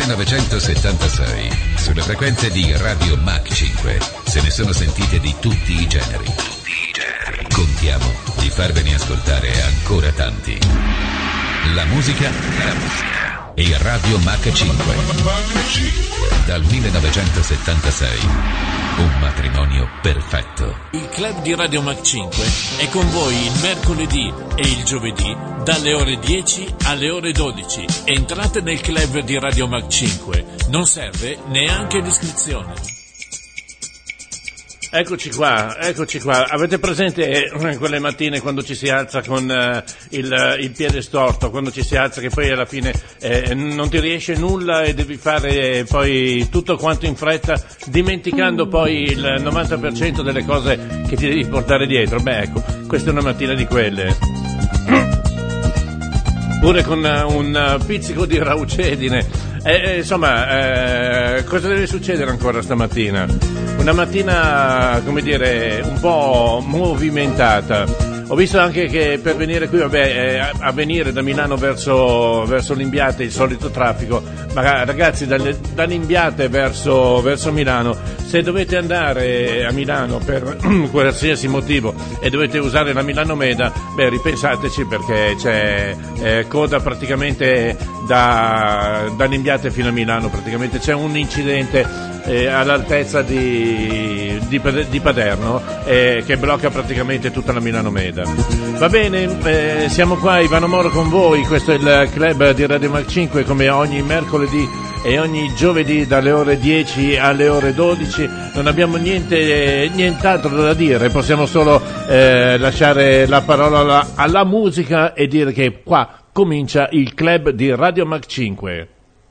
1976, sulle frequenze di Radio Mach 5, se ne sono sentite di tutti i generi. Contiamo di farvene ascoltare ancora tanti. La musica e Radio Mach 5. Dal 1976, un matrimonio perfetto. Il club di Radio Mach 5 è con voi il mercoledì e il giovedì dalle ore 10 alle ore 12. Entrate nel club di Radio Mach 5, non serve neanche l'iscrizione. Eccoci qua. Avete presente quelle mattine quando ci si alza con il piede storto, quando ci si alza che poi alla fine non ti riesce nulla e devi fare poi tutto quanto in fretta, dimenticando poi il 90% delle cose che ti devi portare dietro? Beh, ecco, questa è una mattina di quelle. Pure con un pizzico di raucedine. Insomma, cosa deve succedere ancora stamattina? Una mattina, come dire, un po' movimentata. Ho visto anche che per venire qui, a venire da Milano verso Limbiate, il solito traffico, ma ragazzi dall'Imbiate verso Milano, se dovete andare a Milano per qualsiasi motivo e dovete usare la Milano Meda, ripensateci, perché c'è coda praticamente dall'Imbiate fino a Milano, praticamente c'è un incidente all'altezza di Paderno che blocca praticamente tutta la Milano Meda. Va bene, siamo qua, Ivano Moro con voi, questo è il club di Radio Mach 5, come ogni mercoledì e ogni giovedì dalle ore 10 alle ore 12. Non abbiamo nient'altro da dire, possiamo solo lasciare la parola alla musica e dire che qua comincia il club di Radio Mach 5.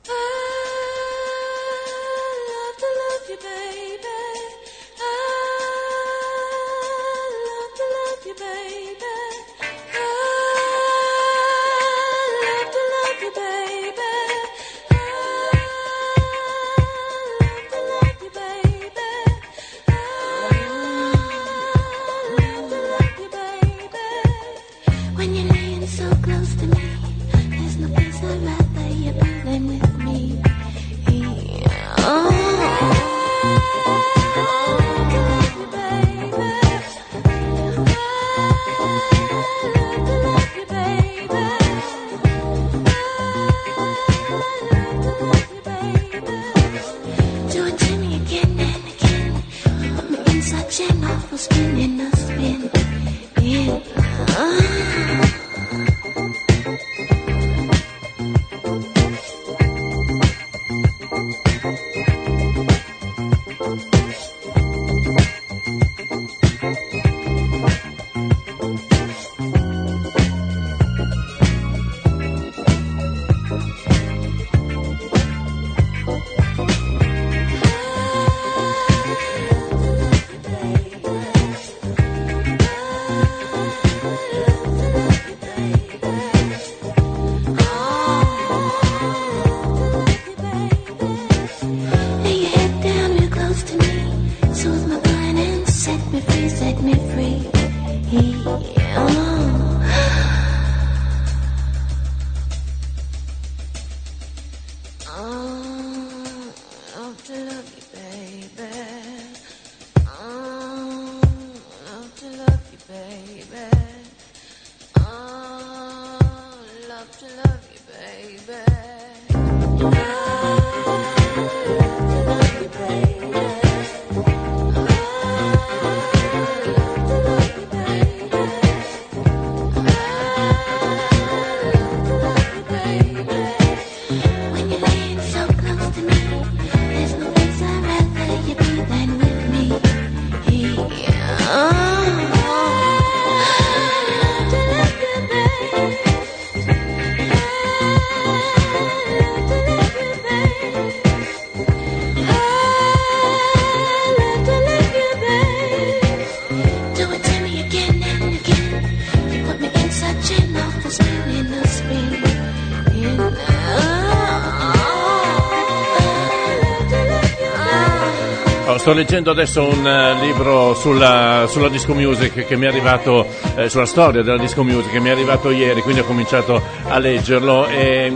Sto leggendo adesso un libro sulla disco music che mi è arrivato, sulla storia della disco music che mi è arrivato ieri, quindi ho cominciato a leggerlo e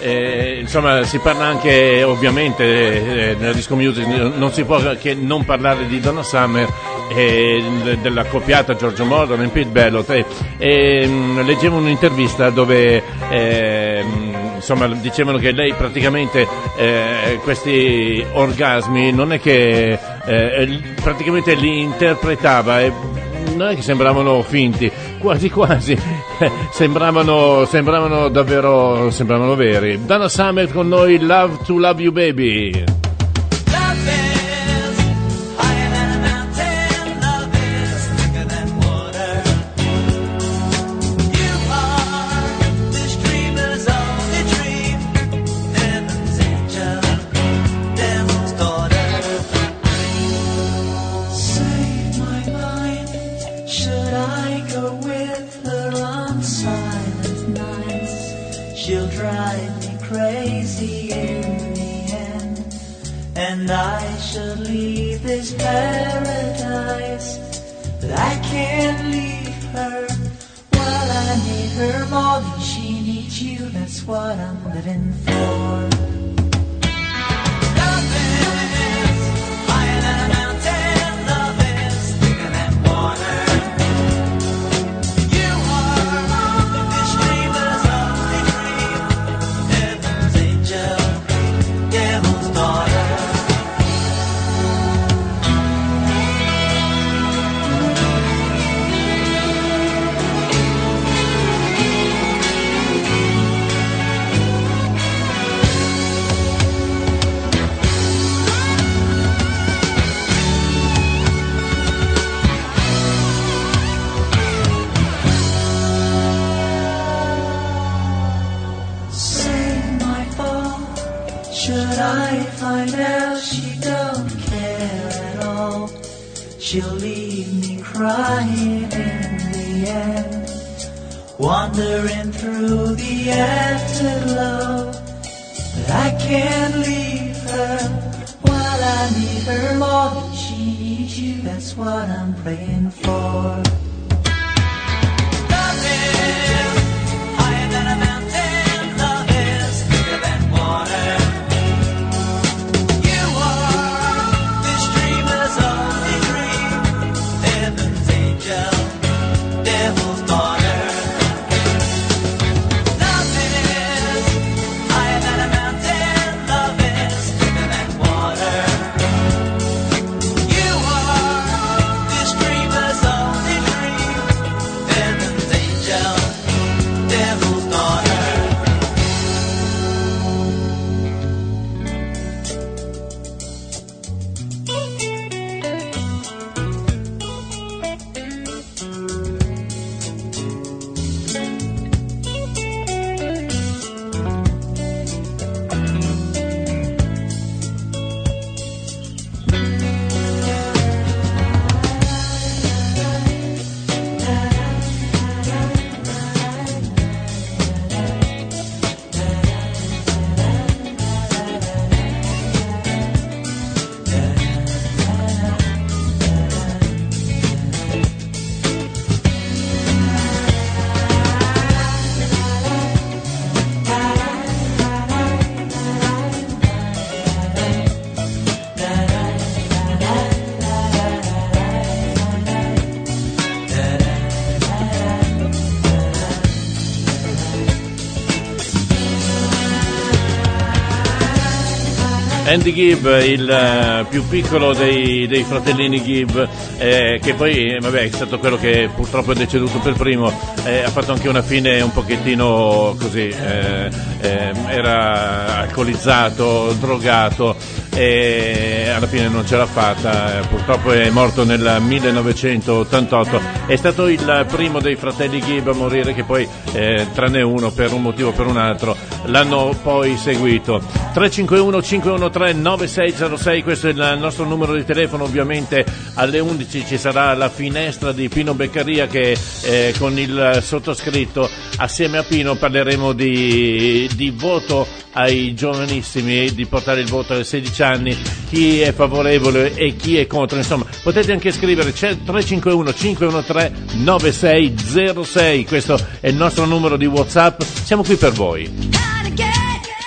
insomma si parla anche ovviamente nella disco music, non si può che non parlare di Donna Summer e della coppiata Giorgio Moroder e Pete Bellotte, leggevo un'intervista dove insomma dicevano che lei praticamente questi orgasmi non è che praticamente li interpretava e non è che sembravano finti, quasi sembravano davvero, sembravano veri. Donna Summer con noi, Love to Love You Baby. She'll drive me crazy in the end, and I should leave this paradise, but I can't leave her. Well, I need her more than she needs you, that's what I'm living for. Love is higher than a mountain, love is thicker than water. Should I find out she don't care at all, she'll leave me crying in the end, wandering through the afterglow, but I can't leave her. Well, I need her more than she needs you, that's what I'm praying for. Love is higher than a mountain, love is thicker than water. Devil's daughter. Love is higher than a mountain, love is thicker than water. You are this dreamer's only dream, heaven's angel, devil's daughter. Andy Gibb, il più piccolo dei fratellini Gibb, che poi vabbè, è stato quello che purtroppo è deceduto per primo, ha fatto anche una fine un pochettino così, era alcolizzato, drogato e alla fine non ce l'ha fatta, purtroppo è morto nel 1988. È stato il primo dei fratelli Gibb a morire, che poi tranne uno per un motivo o per un altro l'hanno poi seguito. 351 513 9606, questo è il nostro numero di telefono. Ovviamente alle 11 ci sarà la finestra di Pino Beccaria, che con il sottoscritto assieme a Pino parleremo di voto ai giovanissimi, di portare il voto ai 16 anni, chi è favorevole e chi è contro. Insomma, potete anche scrivere, c'è 351 513 9606, questo è il nostro numero di WhatsApp, siamo qui per voi.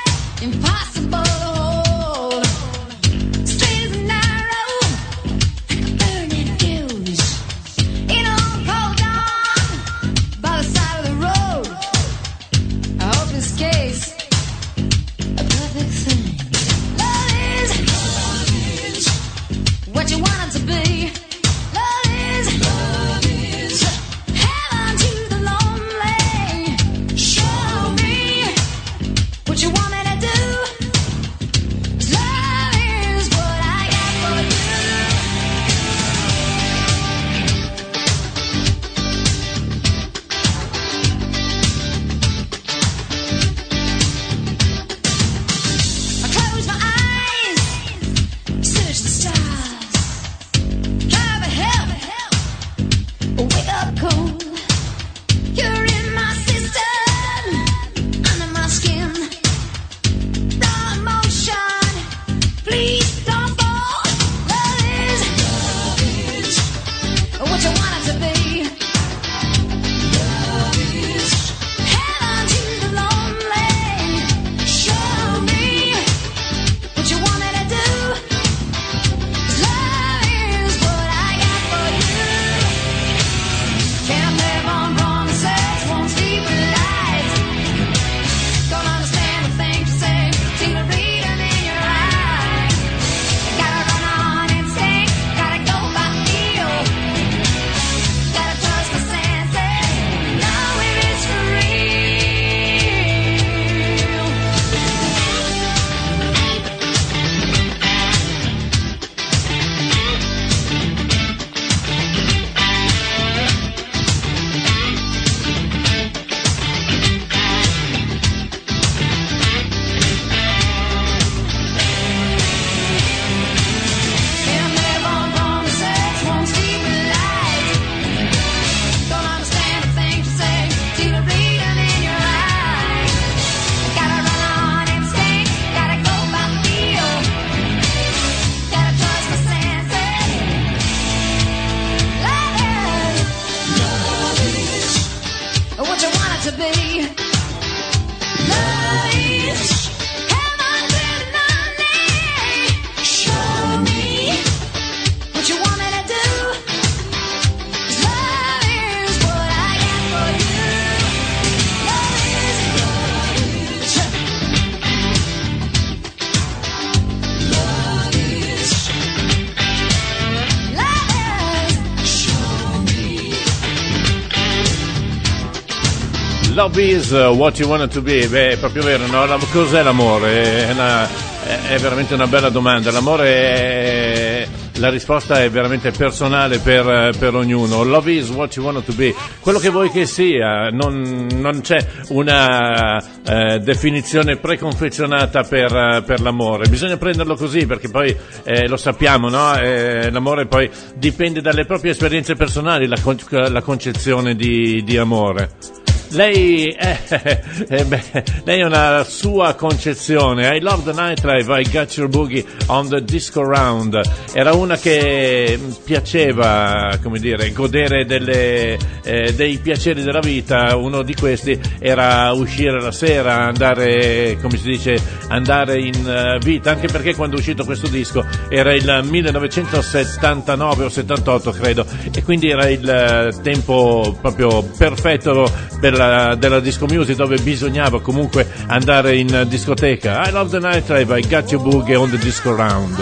Love is what you want it to be. Beh, è proprio vero, no? Cos'è l'amore? È veramente una bella domanda. L'amore la risposta è veramente personale per ognuno. Love is what you want it to be. Quello che vuoi che sia, non c'è una definizione preconfezionata per l'amore. Bisogna prenderlo così, perché poi lo sappiamo, no? L'amore poi dipende dalle proprie esperienze personali, la concezione di amore. Lei ha una sua concezione. I love the nightlife, I got your boogie on the disco round. Era una che piaceva, come dire, godere dei piaceri della vita. Uno di questi era uscire la sera, andare, come si dice, andare in vita, anche perché quando è uscito questo disco era il 1979 o 78 credo, e quindi era il tempo proprio perfetto della disco music, dove bisognava comunque andare in discoteca. I love the nightlife, I got your boogie on the disco round.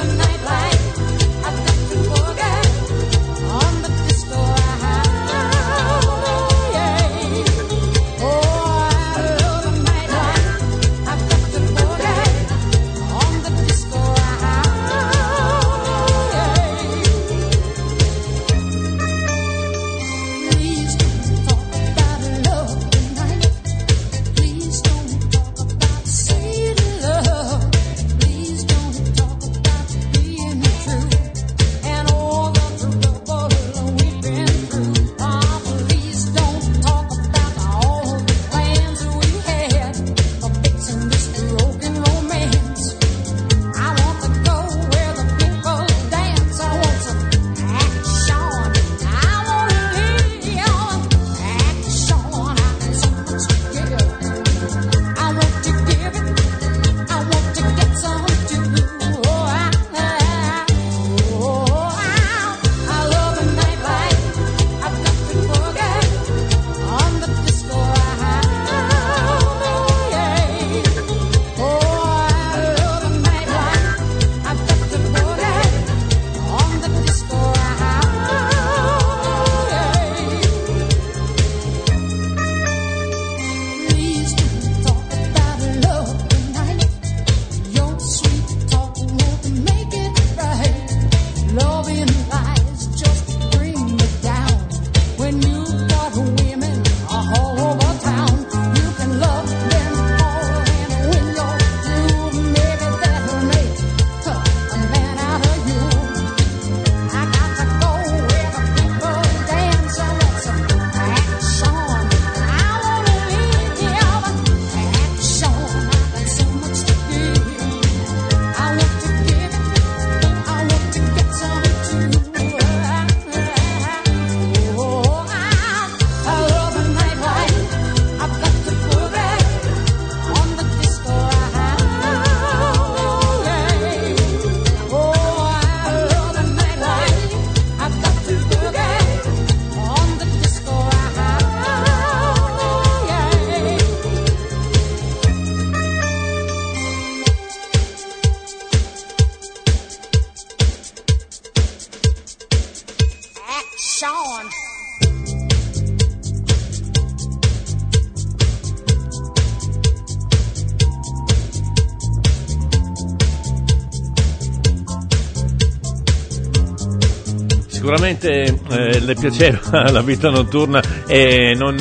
Sicuramente le piaceva la vita notturna e non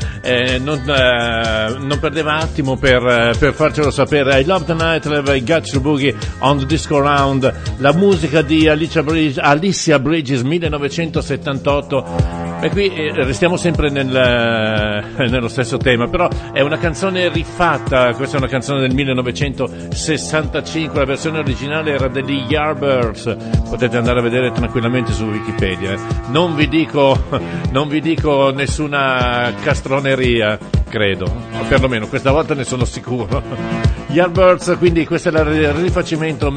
perdeva attimo per farcelo sapere. I love the nightlife, I got your boogie on the disco round. La musica di Alicia Bridges 1978. E qui restiamo sempre nello stesso tema, però è una canzone rifatta, questa è una canzone del 1965, la versione originale era degli Yardbirds, potete andare a vedere tranquillamente su Wikipedia. Non vi dico nessuna castroneria, credo, o perlomeno questa volta ne sono sicuro. Yardbirds, quindi questo è il rifacimento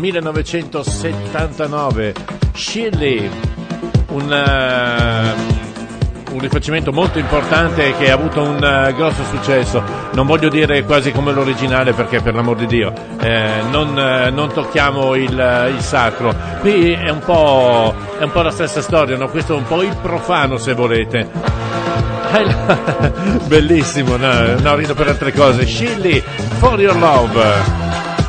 1979, Shirley, un rifacimento molto importante che ha avuto un grosso successo. Non voglio dire quasi come l'originale, perché per l'amor di Dio non tocchiamo il sacro. Qui è un po' la stessa storia, no? Questo è un po' il profano, se volete. Bellissimo, no, rido per altre cose. Shirley, For Your Love.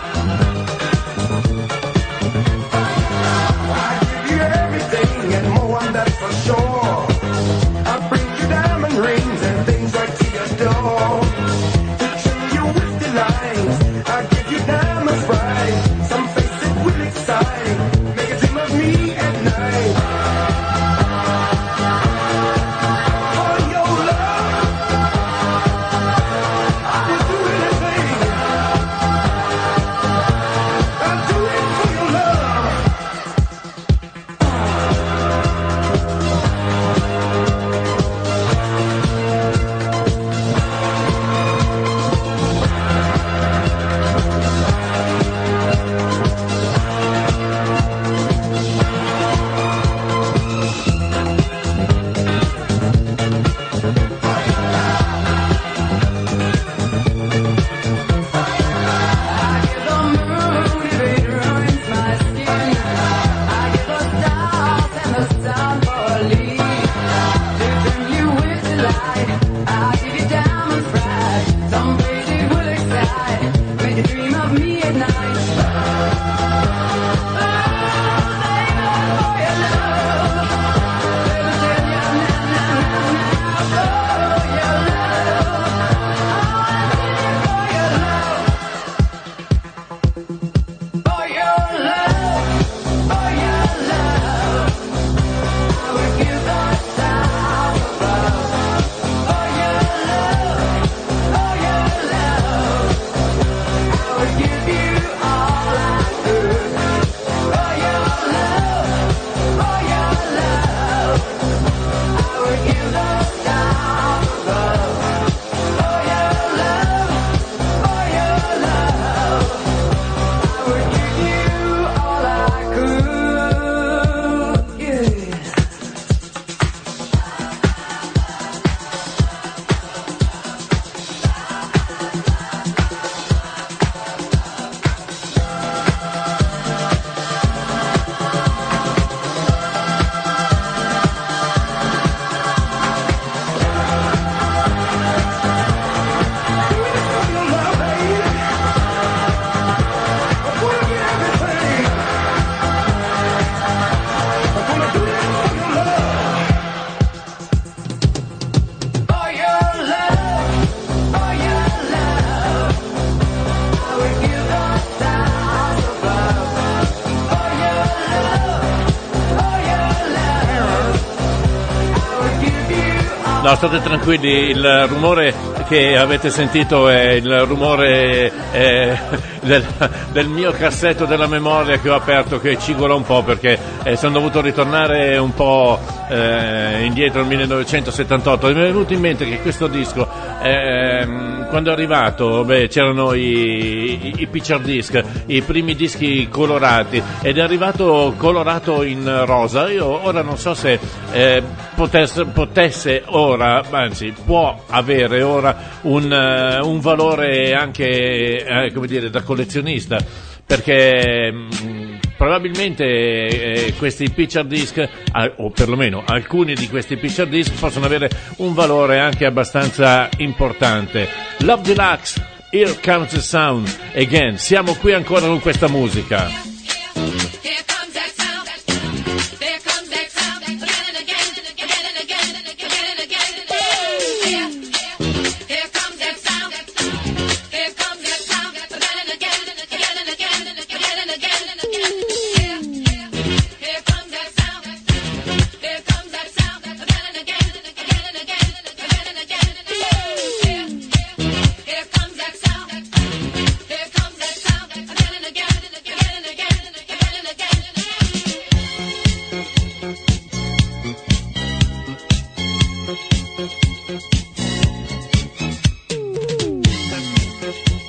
No, state tranquilli, il rumore che avete sentito è il rumore del mio cassetto della memoria che ho aperto, che cigola un po' perché sono dovuto ritornare un po' indietro al 1978. Mi è venuto in mente che questo disco quando è arrivato c'erano i picture disc, i primi dischi colorati, ed è arrivato colorato in rosa. Io ora non so se potesse ora, anzi può avere ora un valore anche come dire da collezionista, perché probabilmente questi picture disc, o perlomeno alcuni di questi picture disc, possono avere un valore anche abbastanza importante. Love Deluxe, Here Comes the Sound Again. Siamo qui ancora con questa musica.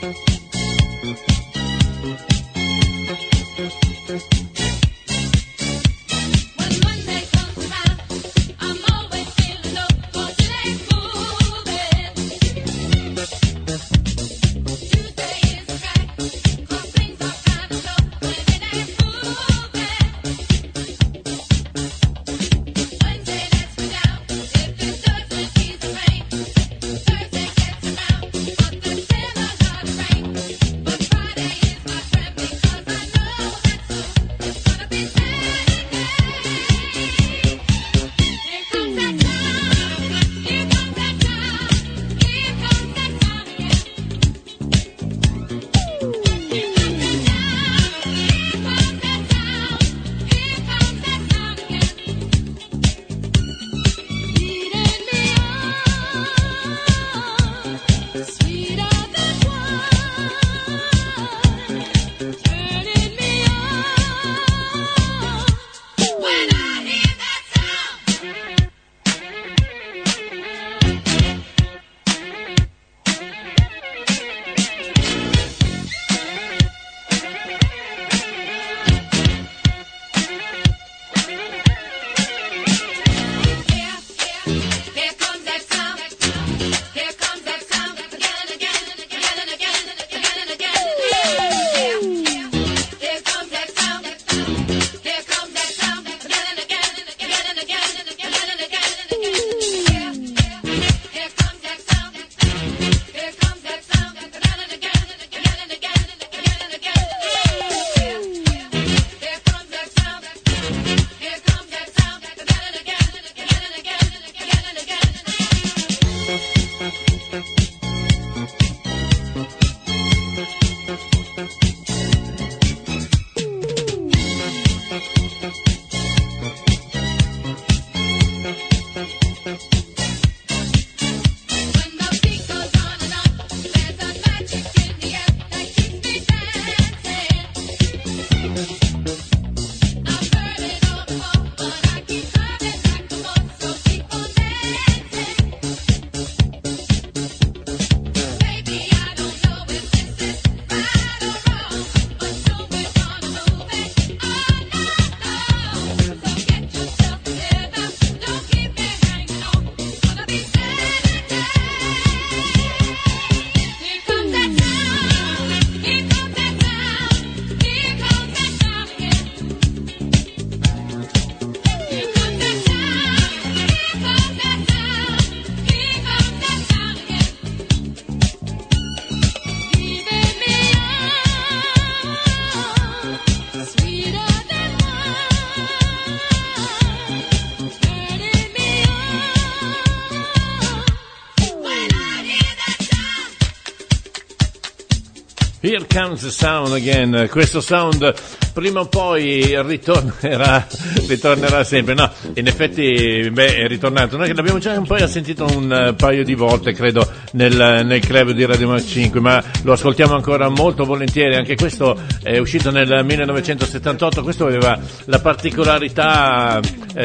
Here Comes the Sound Again. Questo sound prima o poi ritornerà sempre. No, in effetti è ritornato. Noi che l'abbiamo già un po' sentito un paio di volte, credo, nel club di Radio Mac 5, ma lo ascoltiamo ancora molto volentieri. Anche questo è uscito nel 1978. Questo aveva la particolarità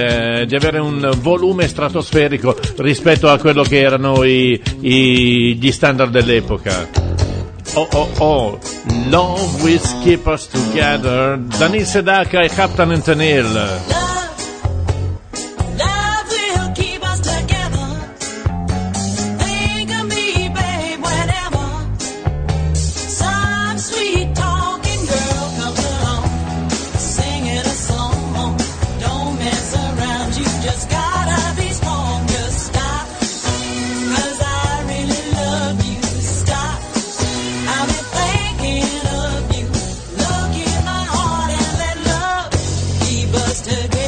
di avere un volume stratosferico rispetto a quello che erano gli standard dell'epoca. Oh, Love Will Keep Us Together, Daniil Sedaka e Captain Antonil. Together.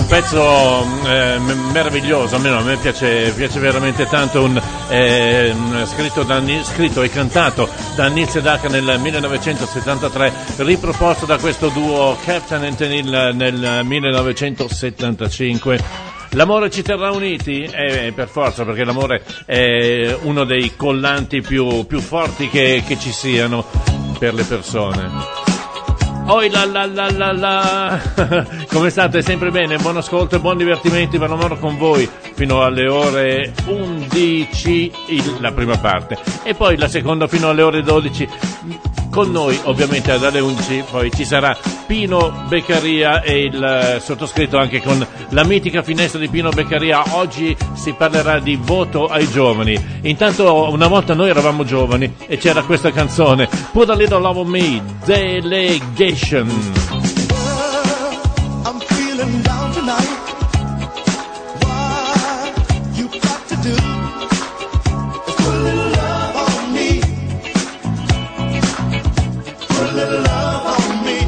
pezzo meraviglioso, almeno a me piace veramente tanto, scritto e cantato da Neil Sedaka nel 1973, riproposto da questo duo Captain and Tennille nel 1975. L'amore ci terrà uniti? Per forza, perché l'amore è uno dei collanti più forti che ci siano per le persone. Oi la la la la la. Come state? Sempre bene? Buon ascolto e buon divertimento. Ivano Moro con voi fino alle ore 11 la prima parte e poi la seconda fino alle ore 12 con noi, ovviamente dalle 11 poi ci sarà Pino Beccaria e il sottoscritto anche con la mitica finestra di Pino Beccaria. Oggi si parlerà di voto ai giovani. Intanto una volta noi eravamo giovani e c'era questa canzone Put a Little Love on Me, Delegation. I'm feeling down tonight. What you got to do is put a little love on me. Put a little love on me.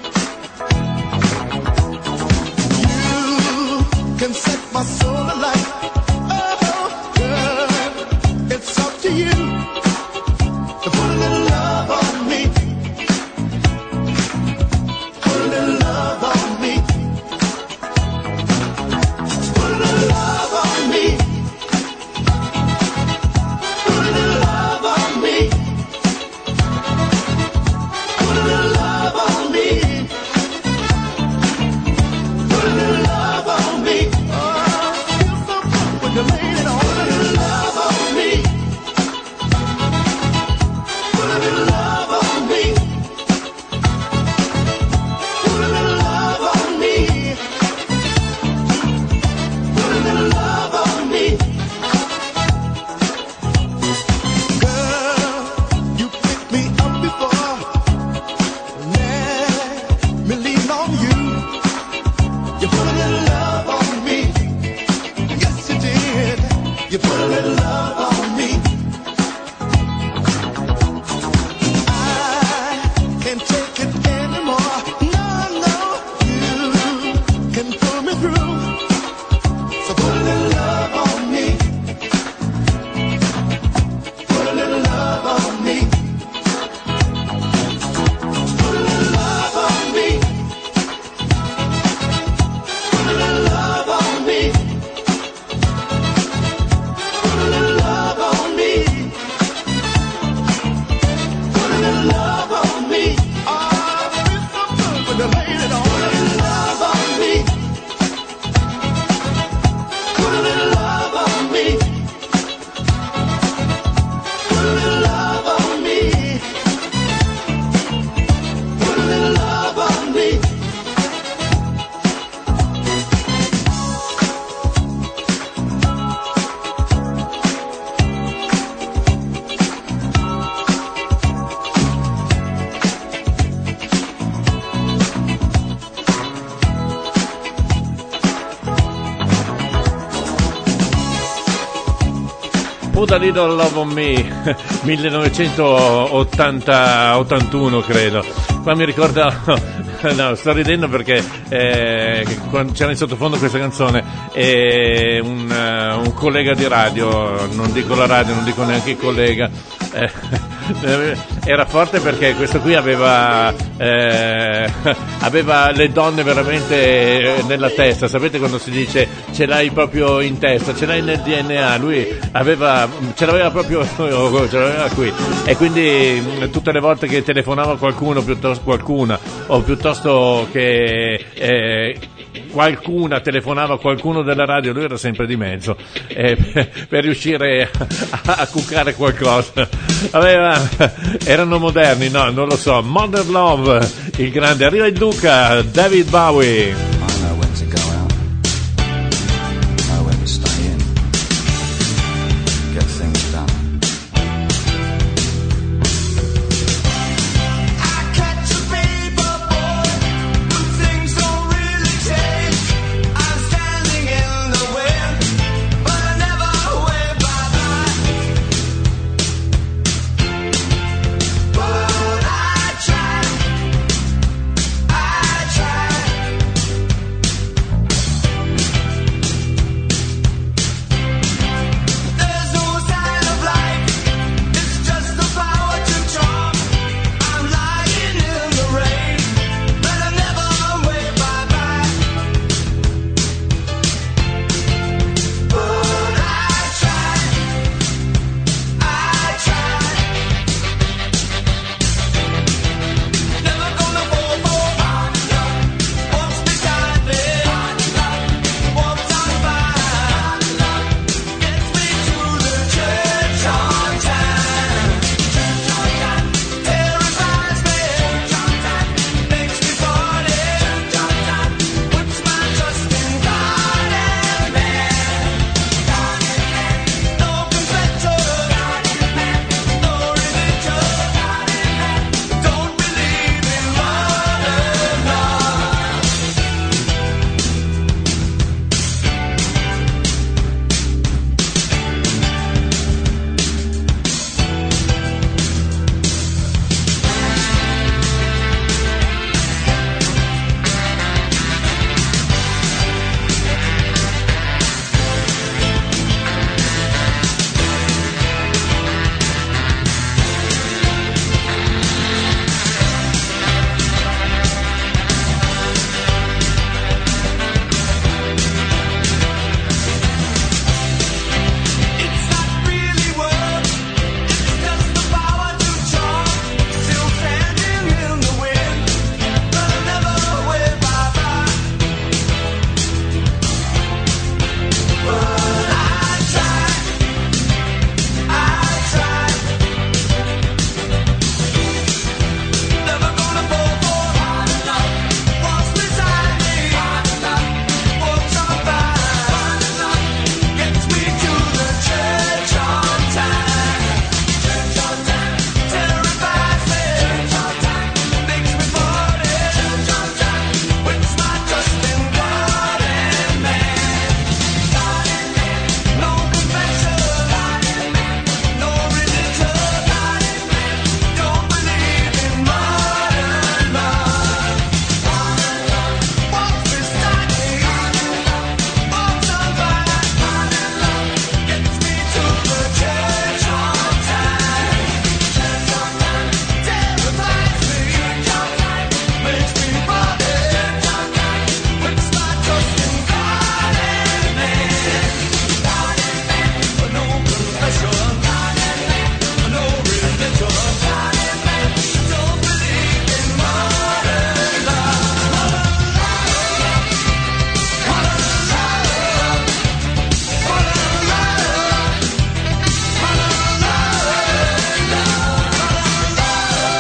You can set my soul alight. Oh, girl, it's up to you to put a little love on me. Put a little love on me. Put a little love on me. Put a little love on me. Put a little love on me. Put a little love on me. Oh, I feel so good when you lay it on. Put a little love on me. Put a little love on me. Put a little love on me. Put a little love on me. Girl, you picked me up before. Let me lean on you. You put a little love on me. Yes, you did. You put a little love on me. I can't take it anymore. No, no, you can pull me through. So put a little love on me. Put a little love on me. Put a little love on me. Put a little love on me. Put a little love on me. Put a little love on me. Oh, I feel so good when you laid it on. Put a little love on me. Put a little love on me. Put a little love on me. Put a little love on me. Put a Little Love on Me, 1981 credo. Qua mi ricorda, no, sto ridendo perché quando c'era in sottofondo questa canzone un collega di radio, non dico la radio, non dico neanche il collega, era forte perché questo qui aveva le donne veramente nella testa. Sapete quando si dice ce l'hai proprio in testa, ce l'hai nel DNA? Lui ce l'aveva proprio qui, e quindi tutte le volte che telefonava qualcuno, qualcuna, o piuttosto che qualcuna telefonava a qualcuno della radio, lui era sempre di mezzo per riuscire a cuccare qualcosa. Erano moderni, no, non lo so. Modern Love, il grande, arriva il Duca, David Bowie.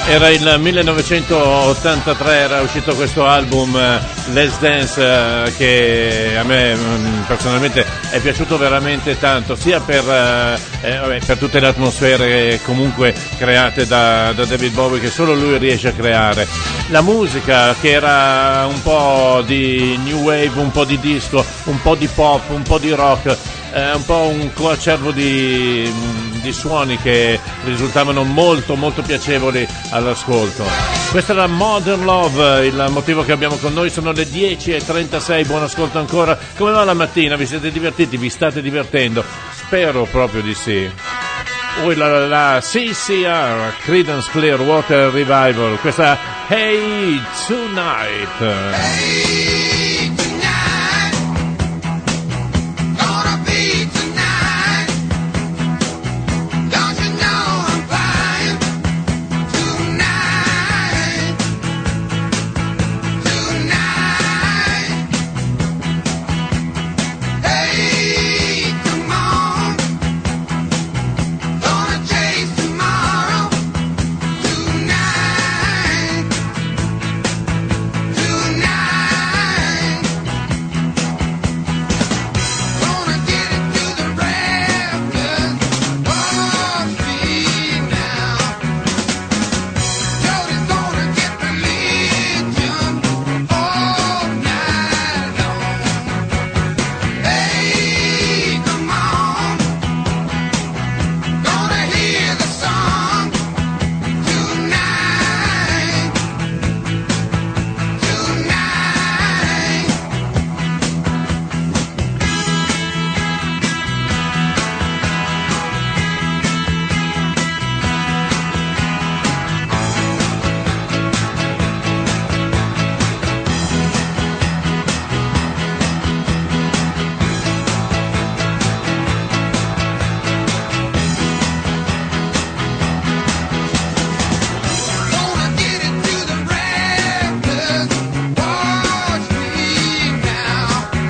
Era il 1983, era uscito questo album Let's Dance che a me personalmente è piaciuto veramente tanto, sia per tutte le atmosfere comunque create da David Bowie, che solo lui riesce a creare. La musica che era un po' di new wave, un po' di disco, un po' di pop, un po' di rock, un po' un coacervo di suoni che risultavano molto molto piacevoli all'ascolto. Questa era Modern Love, il motivo che abbiamo con noi. Sono le 10:36, buon ascolto ancora. Come va la mattina? Vi siete divertiti? Vi state divertendo? Spero proprio di sì. La CCR, Creedence Clearwater Revival, questa Hey Tonight. Hey, tonight, gonna be tonight. Don't you know I'm flying tonight, tonight. Hey, come on, gonna chase tomorrow tonight, tonight. Gonna get it to the rafters, watch me now. Jody's gonna get religion all night long. Hey, come on, gonna hear the song tonight, tonight. Gonna get it to the rafters, watch me now.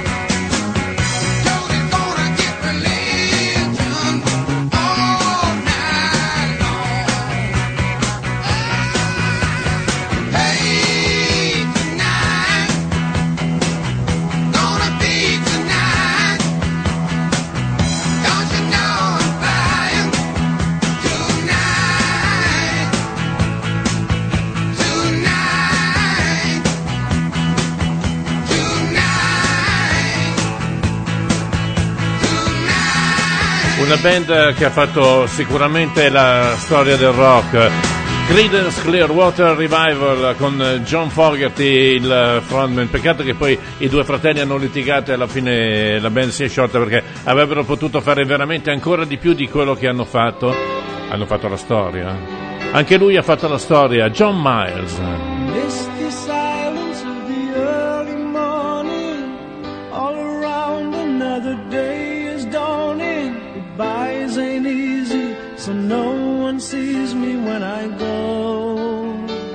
Jody's gonna get religion all night long. Hey, tonight, gonna be tonight. Don't you know I'm flying tonight, tonight, tonight. Una band che ha fatto sicuramente la storia del rock. Creedence Clearwater Revival con John Fogerty, il frontman. Peccato che poi i due fratelli hanno litigato e alla fine la band si è sciolta, perché avrebbero potuto fare veramente ancora di più di quello che hanno fatto. Hanno fatto la storia. Anche lui ha fatto la storia, John Miles. Misty silence of the early morning, all around another day is dawning. Goodbyes ain't easy, so no one sees me when I go.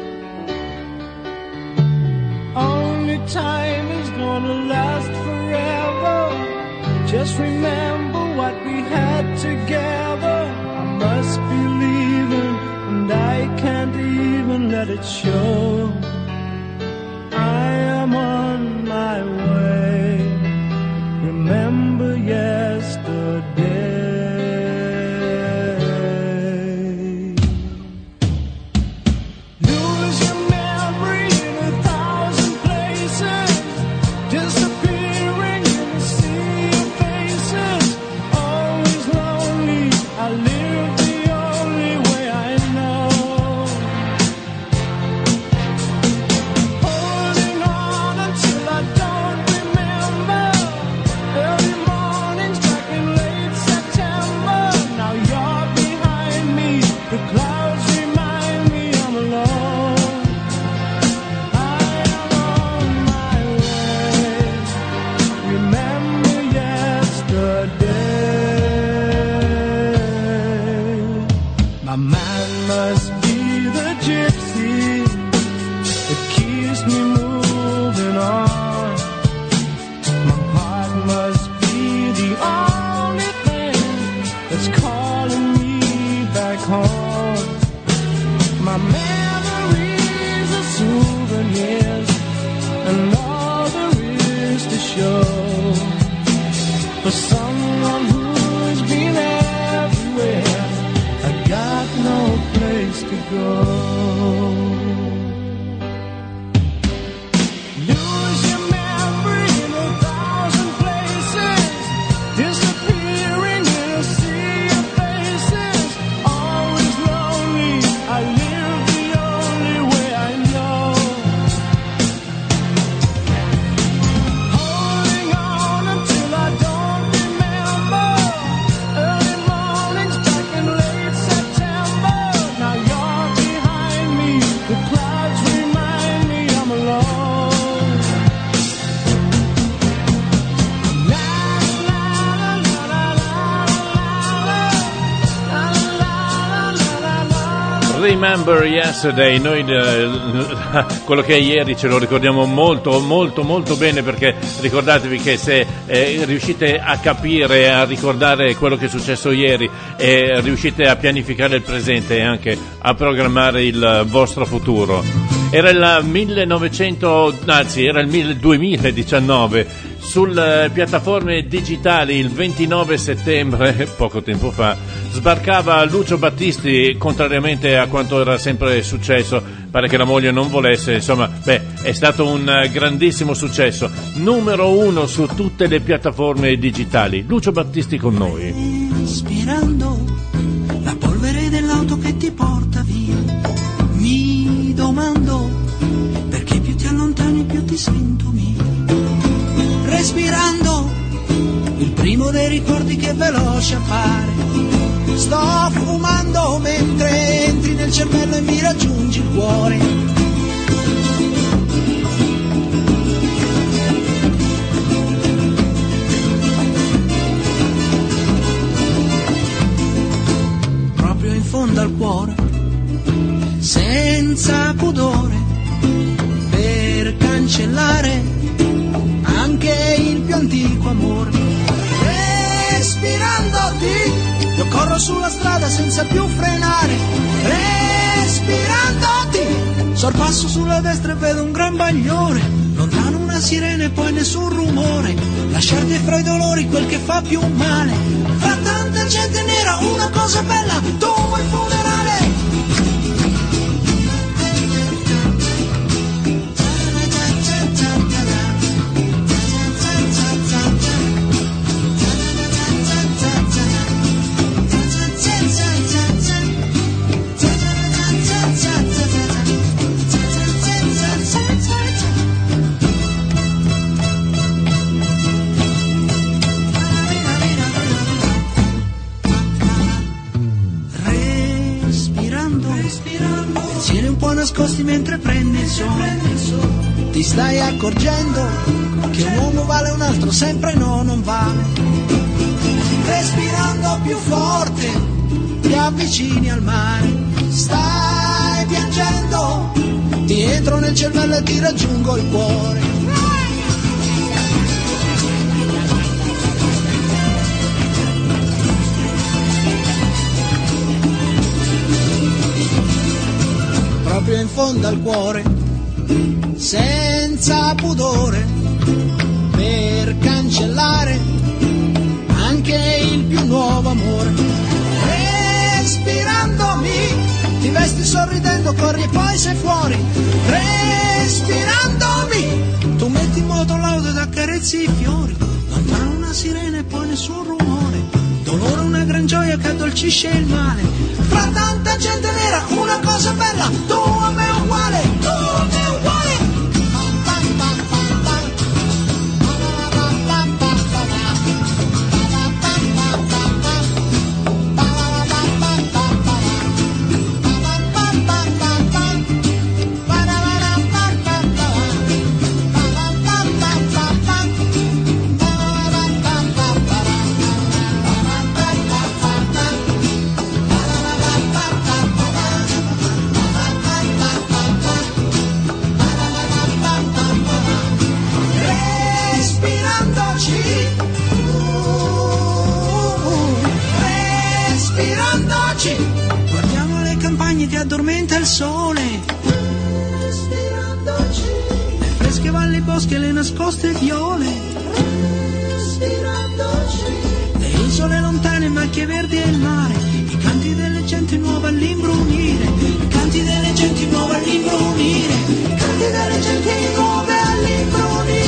Only time is gonna last forever. Just remember what we had together. I must be leaving, and I can't even let it show. I am on my way. Remember yesterday. Lose your memory in 1,000 places, disappearing in a sea of faces. Always lonely, I live the only way I know. show for someone who's been everywhere. I got no place to go. Lose your memory in 1,000 places, disappearing in a sea of faces. Always lonely, I live the only way I know. Holding on until I don't remember. Early mornings back in late September. Now you're behind me, the clouds remind me I'm alone. La la la la la la. Remember Yesterday, noi quello che è ieri ce lo ricordiamo molto molto molto bene, perché ricordatevi che se riuscite a capire, a ricordare quello che è successo ieri e riuscite a pianificare il presente e anche a programmare il vostro futuro. Era il 2019 sulle piattaforme digitali. Il 29 settembre, poco tempo fa, sbarcava Lucio Battisti, contrariamente a quanto era sempre successo. Pare che la moglie non volesse, insomma, è stato un grandissimo successo, numero 1 su tutte le piattaforme digitali. Lucio Battisti con noi. Respirando la polvere dell'auto che ti porta via, mi domando perché più ti allontani più ti sento mia. Respirando il primo dei ricordi che veloce appare, sto fumando mentre entri nel cervello e mi raggiungi il cuore. Proprio in fondo al cuore, senza pudore, per cancellare anche il più antico amore. Respirandoti, io corro sulla strada senza più frenare. Respirandoti, sorpasso sulla destra e vedo un gran bagliore. Lontano una sirena e poi nessun rumore. Lasciarti fra i dolori quel che fa più male. Fra tanta gente nera una cosa bella, tu vuoi il funerale. Pensieri un po' nascosti mentre prendi il sole. Ti stai accorgendo che un uomo vale un altro sempre no, non vale. Respirando più forte ti avvicini al mare. Stai piangendo, ti entro nel cervello e ti raggiungo il cuore. Proprio in fondo al cuore, senza pudore, per cancellare anche il più nuovo amore. Respirandomi, ti vesti sorridendo, corri e poi sei fuori. Respirandomi, tu metti in moto l'auto ed accarezzi i fiori. Lontano una sirena e poi nessun rumore. Dolore una gran gioia che addolcisce il male. Fra tanta gente nera una cosa bella, tu a me uguale, tu a me uguale. Guardiamo le campagne, ti addormenta il sole. Respirandoci, le fresche valli boschi mosche, le nascoste viole, le isole lontane, macchie verdi e il mare, i canti delle genti nuove all'imbrunire, i canti delle genti nuove all'imbrunire, i canti delle genti nuove all'imbrunire.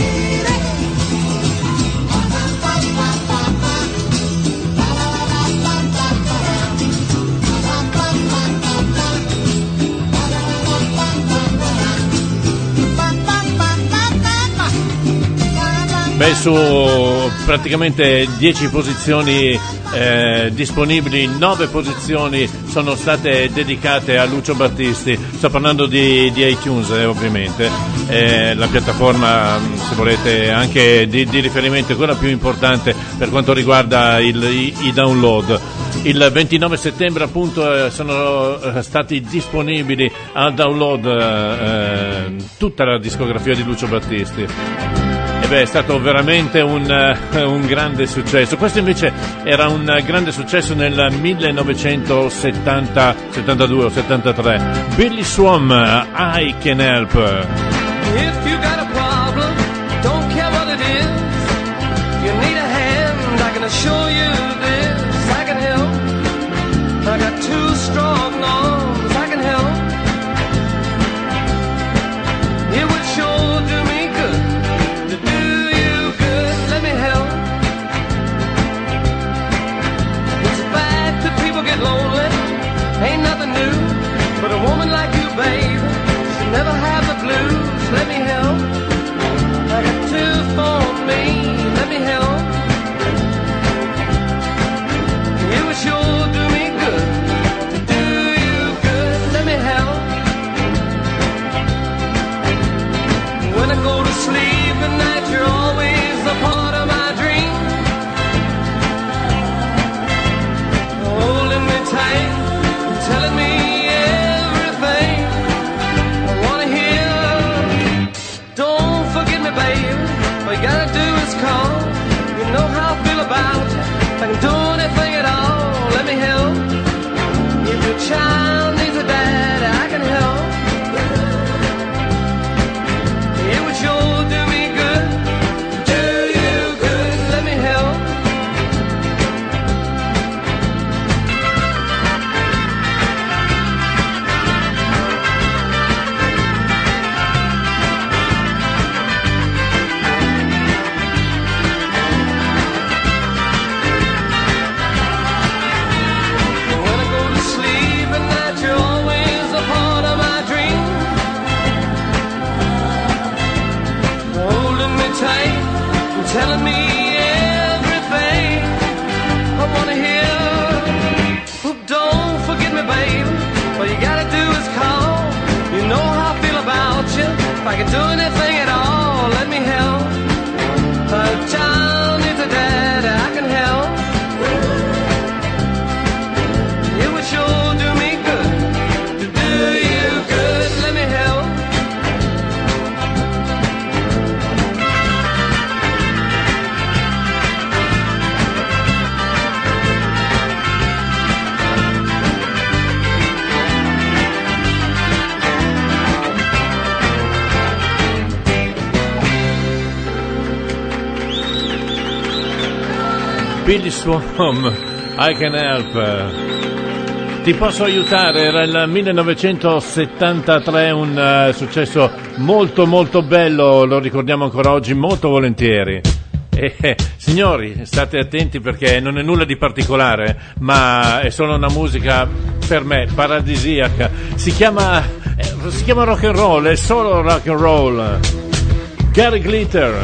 Beh, su praticamente 10 posizioni disponibili, 9 posizioni sono state dedicate a Lucio Battisti. Sto parlando di iTunes, ovviamente, la piattaforma, se volete, anche di riferimento, quella più importante per quanto riguarda i download. Il 29 settembre appunto sono stati disponibili al download tutta la discografia di Lucio Battisti. E beh, è stato veramente un grande successo. Questo invece era un grande successo nel 1972 o 73. Billy Swan, I Can Help. If you got a problem, don't care what it is, you need a hand, I can assure you this, I can help. I got two strong arms, I can help. It would sure do me good to do you good, let me help. It's a fact that people get lonely, ain't nothing new, but a woman like you, babe, should never have the blues, let me help. I got two for me, let me help. It would sure do me good to do you good, let me help. When I go to sleep at night, you're always a part of my dream, holding me tight, telling me everything I wanna hear. Don't forget me, baby, all you gotta do is call. You know how I feel about you, if I can do anything at all, let me help. If your child needs a dad, I can help. It would sure do me good, do you good, let me help. When I go to sleep at night, you're always a part of my dream, holding me tight and telling me everything I wanna hear. Oh, don't forget me, baby, all you gotta do is call. You know how I feel about you, if I can do anything at all, let me help. A child needs a dad, I can help. It would sure do me good to do you good, let me help. Billy Swan, I Can Help. Ti posso aiutare, era il 1973, un successo molto molto bello, lo ricordiamo ancora oggi molto volentieri. E, signori, state attenti perché non è nulla di particolare, ma è solo una musica per me paradisiaca. Si chiama rock and roll, è solo rock and roll. Gary Glitter.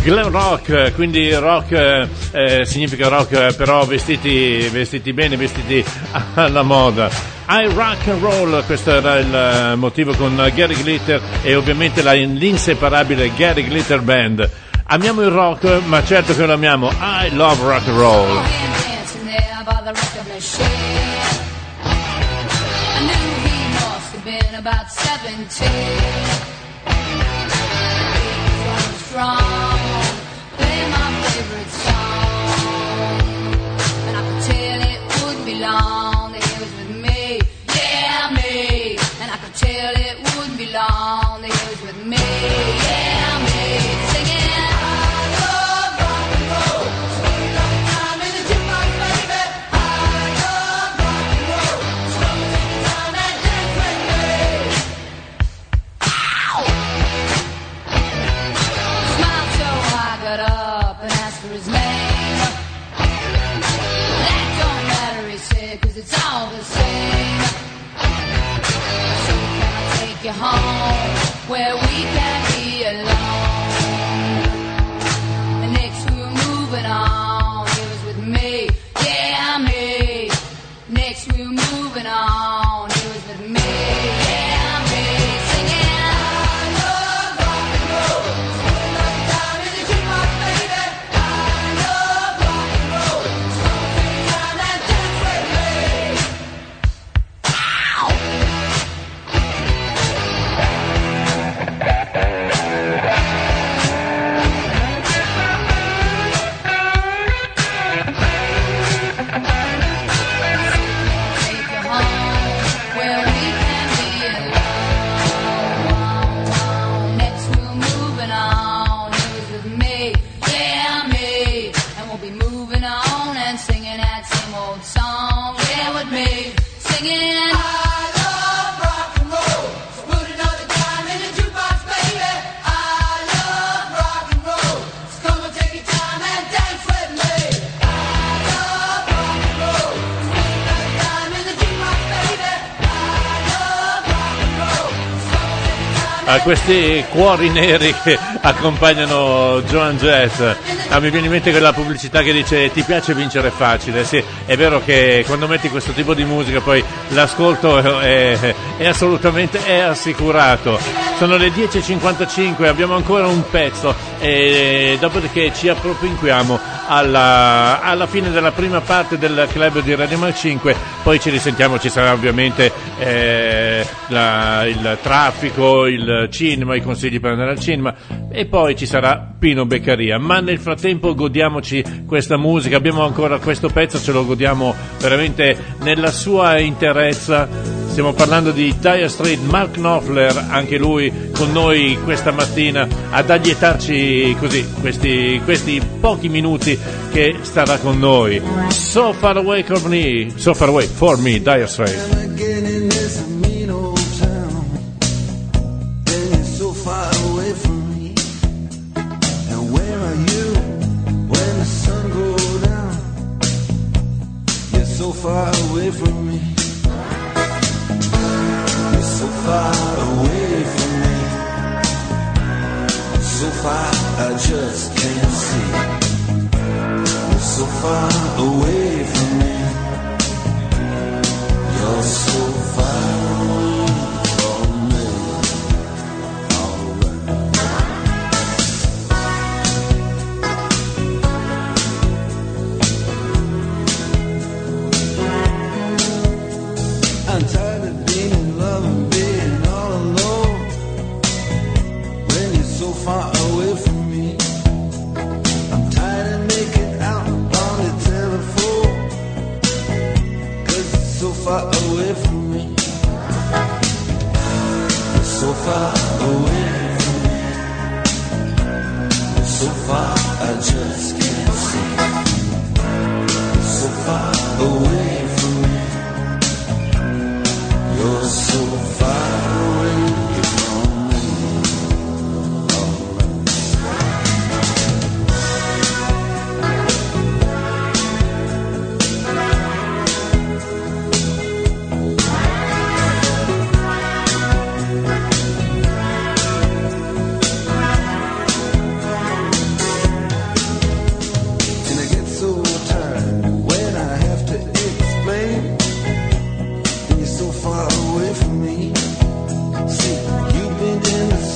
glam rock, quindi rock significa rock però vestiti bene, vestiti alla moda. I rock and roll, questo era il motivo con Gary Glitter e ovviamente l'inseparabile Gary Glitter Band. Amiamo il rock, ma certo che lo amiamo. I love rock and roll. About 17, strong, play my favorite song, and I could tell it wouldn't be long that he was with me, yeah me, and I could tell it wouldn't be long that he was with me, yeah me, singing. I love rock and roll, sweet like time in the jukebox, baby. I love rock and roll, so take time and dance with me. Got up and asked for his name. That don't matter, he said, 'cause it's all the same. So can I take you home where we can be alone? And next we were moving on, he was with me, yeah me. Next we were moving on, he was with me, yeah me. Singing. A questi cuori neri che accompagnano Joan Jett, mi viene in mente quella pubblicità che dice ti piace vincere facile. Sì, è vero che quando metti questo tipo di musica poi l'ascolto è assolutamente assicurato. Sono le 10.55, abbiamo ancora un pezzo e dopodiché ci appropinquiamo alla fine della prima parte del club di Radio Mac 5, poi ci risentiamo, ci sarà ovviamente il traffico, il cinema, i consigli per andare al cinema e poi ci sarà Pino Beccaria, ma nel frattempo godiamoci questa musica, abbiamo ancora questo pezzo, ce lo godiamo veramente nella sua interezza. Stiamo parlando di Dire Straits, Mark Knopfler, anche lui con noi questa mattina ad allietarci così questi pochi minuti che starà con noi. So far away for me, Dire Straits. So far away from me, you're so far away from me, so far I just can't see, you're so far away from me, you're so far away from me, I'm tired of being in love and being all alone when you're so far away from me. I'm tired of making out on the telephone 'cause it's so far away from me. You're so far away from me. You're so far I just can't see. You're so far away from me. You're so far away from me.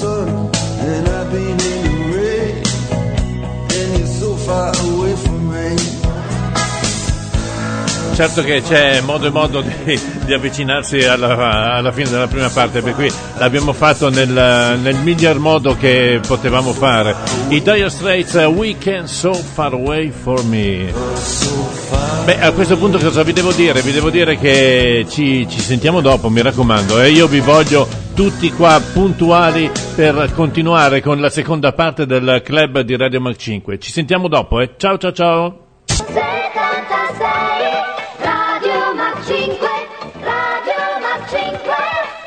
sun, and I've been in the rain, and you're so far away from me. Certo che c'è modo e modo di avvicinarsi alla fine della prima parte, per cui l'abbiamo fatto nel miglior modo che potevamo fare. I Dire Straits, Weekend So Far Away For Me. Beh, a questo punto cosa vi devo dire? Vi devo dire che ci sentiamo dopo, mi raccomando, e io vi voglio tutti qua puntuali per continuare con la seconda parte del club di Radio Mac 5. Ci sentiamo dopo, eh? Ciao ciao ciao. 76 Radio Mac 5, Radio Mac 5.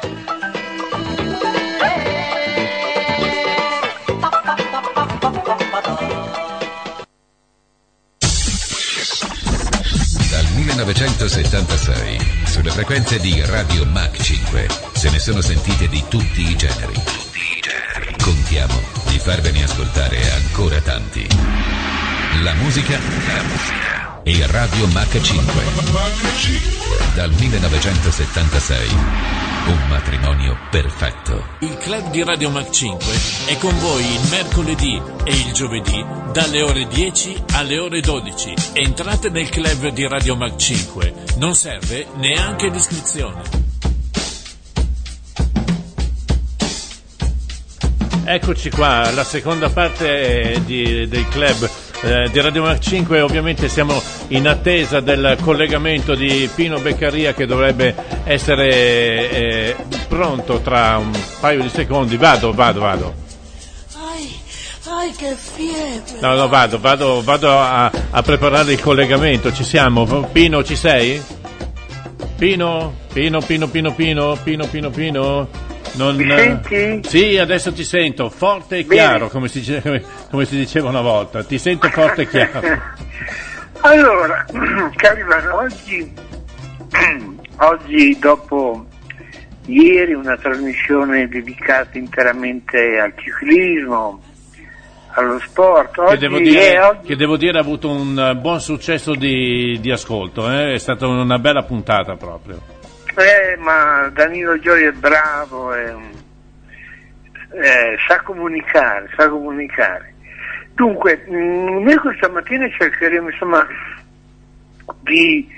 Dal 1976, sulle frequenze di Radio Mac 5, se ne sono sentite di tutti i generi. Contiamo di farvene ascoltare ancora tanti. La musica e Radio Mac 5. Dal 1976, un matrimonio perfetto. Il club di Radio Mac 5 è con voi il mercoledì e il giovedì dalle ore 10 alle ore 12. Entrate nel club di Radio Mac 5, non serve neanche l'iscrizione. Eccoci qua, la seconda parte del club di Radio Mac 5. Ovviamente siamo in attesa del collegamento di Pino Beccaria, che dovrebbe essere pronto tra un paio di secondi. Vado. Ai, che fiebre! No, vado a preparare il collegamento. Ci siamo? Pino, ci sei? Pino? Non... Mi senti? Sì, adesso ti sento forte e chiaro, come si diceva una volta. Ti sento forte e chiaro. Allora, cari Ivano, oggi dopo ieri una trasmissione dedicata interamente al ciclismo, allo sport, che devo dire ha avuto un buon successo di ascolto, è stata una bella puntata proprio. Ma Danilo Gioia è bravo, sa comunicare. Dunque, noi questa mattina cercheremo insomma di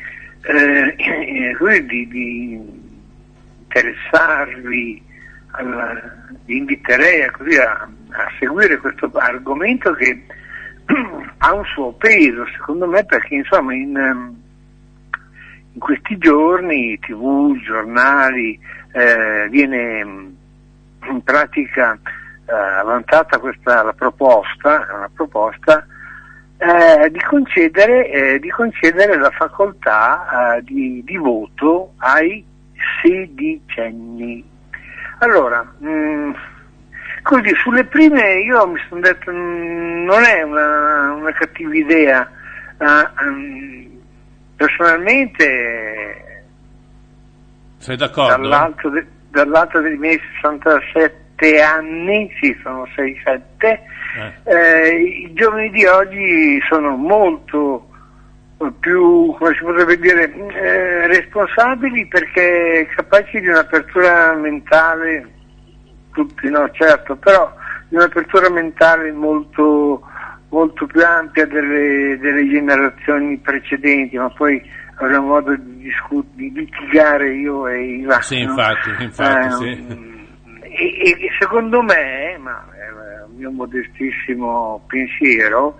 interessarvi, vi inviterei così a seguire questo argomento che ha un suo peso, secondo me, perché insomma in questi giorni TV, giornali, viene in pratica avanzata una proposta di concedere la facoltà di voto ai sedicenni. Allora, così sulle prime io mi sono detto non è una cattiva idea. Personalmente, sei d'accordo? Dall'alto dei miei 67 anni, sì, sono 6-7, i giovani di oggi sono molto più, come si potrebbe dire, responsabili, perché capaci di un'apertura mentale, tutti no, certo, però di un'apertura mentale molto più ampia delle generazioni precedenti, ma poi avremo modo di litigare io e Ivano. Sì, infatti sì. E secondo me, ma è un mio modestissimo pensiero,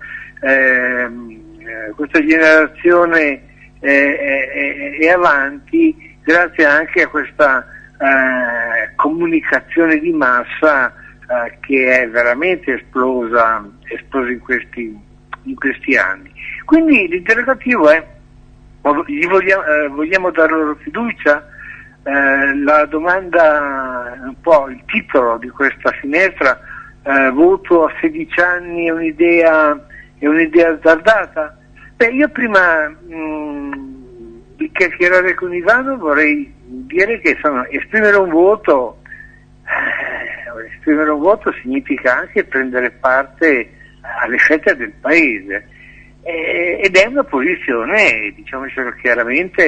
questa generazione è avanti grazie anche a questa comunicazione di massa che è veramente esplosa in questi anni. Quindi l'interrogativo è: vogliamo dare loro fiducia? La domanda, un po' il titolo di questa finestra, voto a 16 anni è un'idea azzardata? Beh, io prima di chiacchierare con Ivano vorrei dire che esprimere un voto significa anche prendere parte alle scelte del paese, ed è una posizione, diciamocelo chiaramente,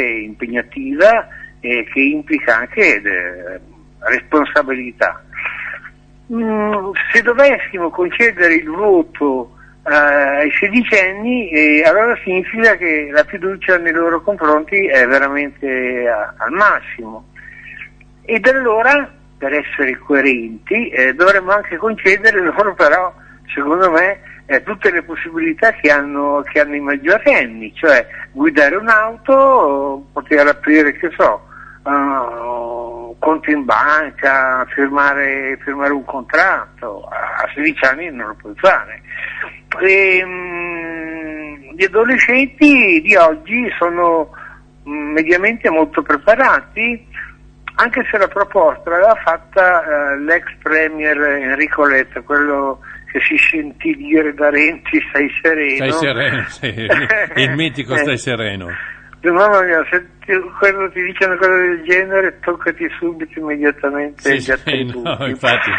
impegnativa, che implica anche responsabilità. Se dovessimo concedere il voto ai sedicenni, allora significa che la fiducia nei loro confronti è veramente al massimo. Ed allora, per essere coerenti, dovremmo anche concedere loro però, secondo me, tutte le possibilità che hanno i maggiorenni, cioè guidare un'auto, poter aprire, che so, conto in banca, firmare un contratto. A 16 anni non lo puoi fare. Gli adolescenti di oggi sono mediamente molto preparati, anche se la proposta l'aveva fatta l'ex premier Enrico Letta, quello che si sentì dire da Renzi: stai sereno. Stai sereno, sì. Il mitico stai sereno. Mamma mia, se quello ti dice una cosa del genere, toccati subito, immediatamente gli attributi. No, infatti.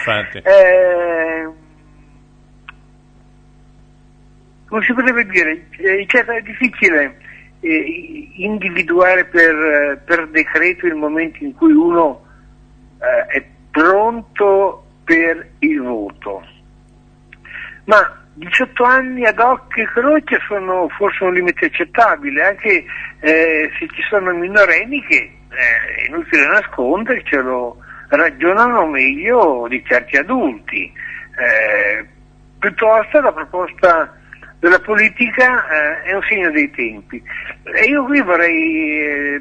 Come si potrebbe dire, è difficile individuare per decreto il momento in cui uno è pronto per il voto, ma 18 anni ad occhio e croce sono forse un limite accettabile, anche se ci sono minorenni che, è inutile nascondercelo, ragionano meglio di certi adulti. Piuttosto la proposta della politica è un segno dei tempi. E io qui vorrei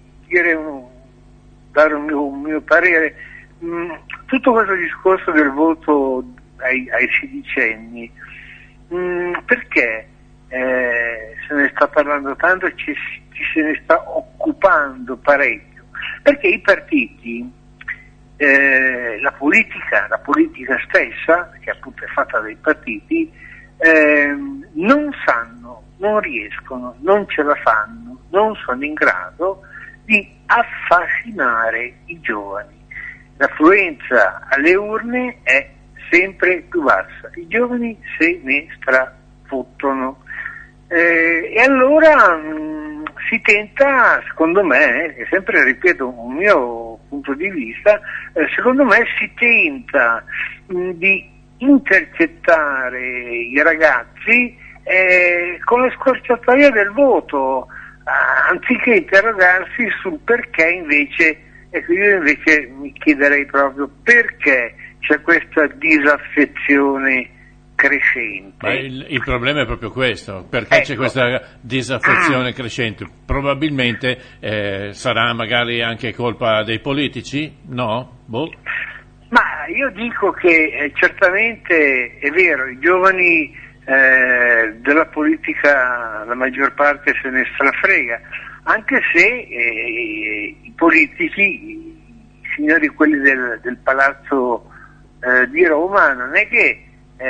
dare un mio parere. Tutto questo discorso del voto ai sedicenni, perché se ne sta parlando tanto e ci se ne sta occupando parecchio? Perché i partiti, la politica stessa, che appunto è fatta dai partiti, non sanno, non riescono, non ce la fanno, non sono in grado di affascinare i giovani. L'affluenza alle urne è sempre più bassa, i giovani se ne strafottono, e allora si tenta, secondo me, e sempre ripeto un mio punto di vista, secondo me si tenta di intercettare i ragazzi con la scorciatoia del voto, anziché interrogarsi sul perché invece. Ecco, io invece mi chiederei proprio perché c'è questa disaffezione crescente. Ma il problema è proprio questo, perché c'è questa disaffezione crescente? Probabilmente sarà magari anche colpa dei politici? No? Boh. Ma io dico che certamente è vero, i giovani della politica la maggior parte se ne strafrega, anche se i politici, i signori quelli del palazzo di Roma, non è che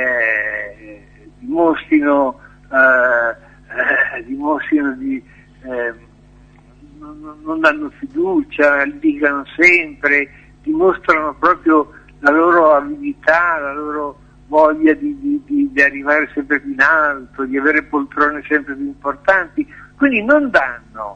dimostrino di non danno fiducia, litigano sempre, dimostrano proprio la loro abilità, la loro voglia di arrivare sempre più in alto, di avere poltrone sempre più importanti, quindi non danno.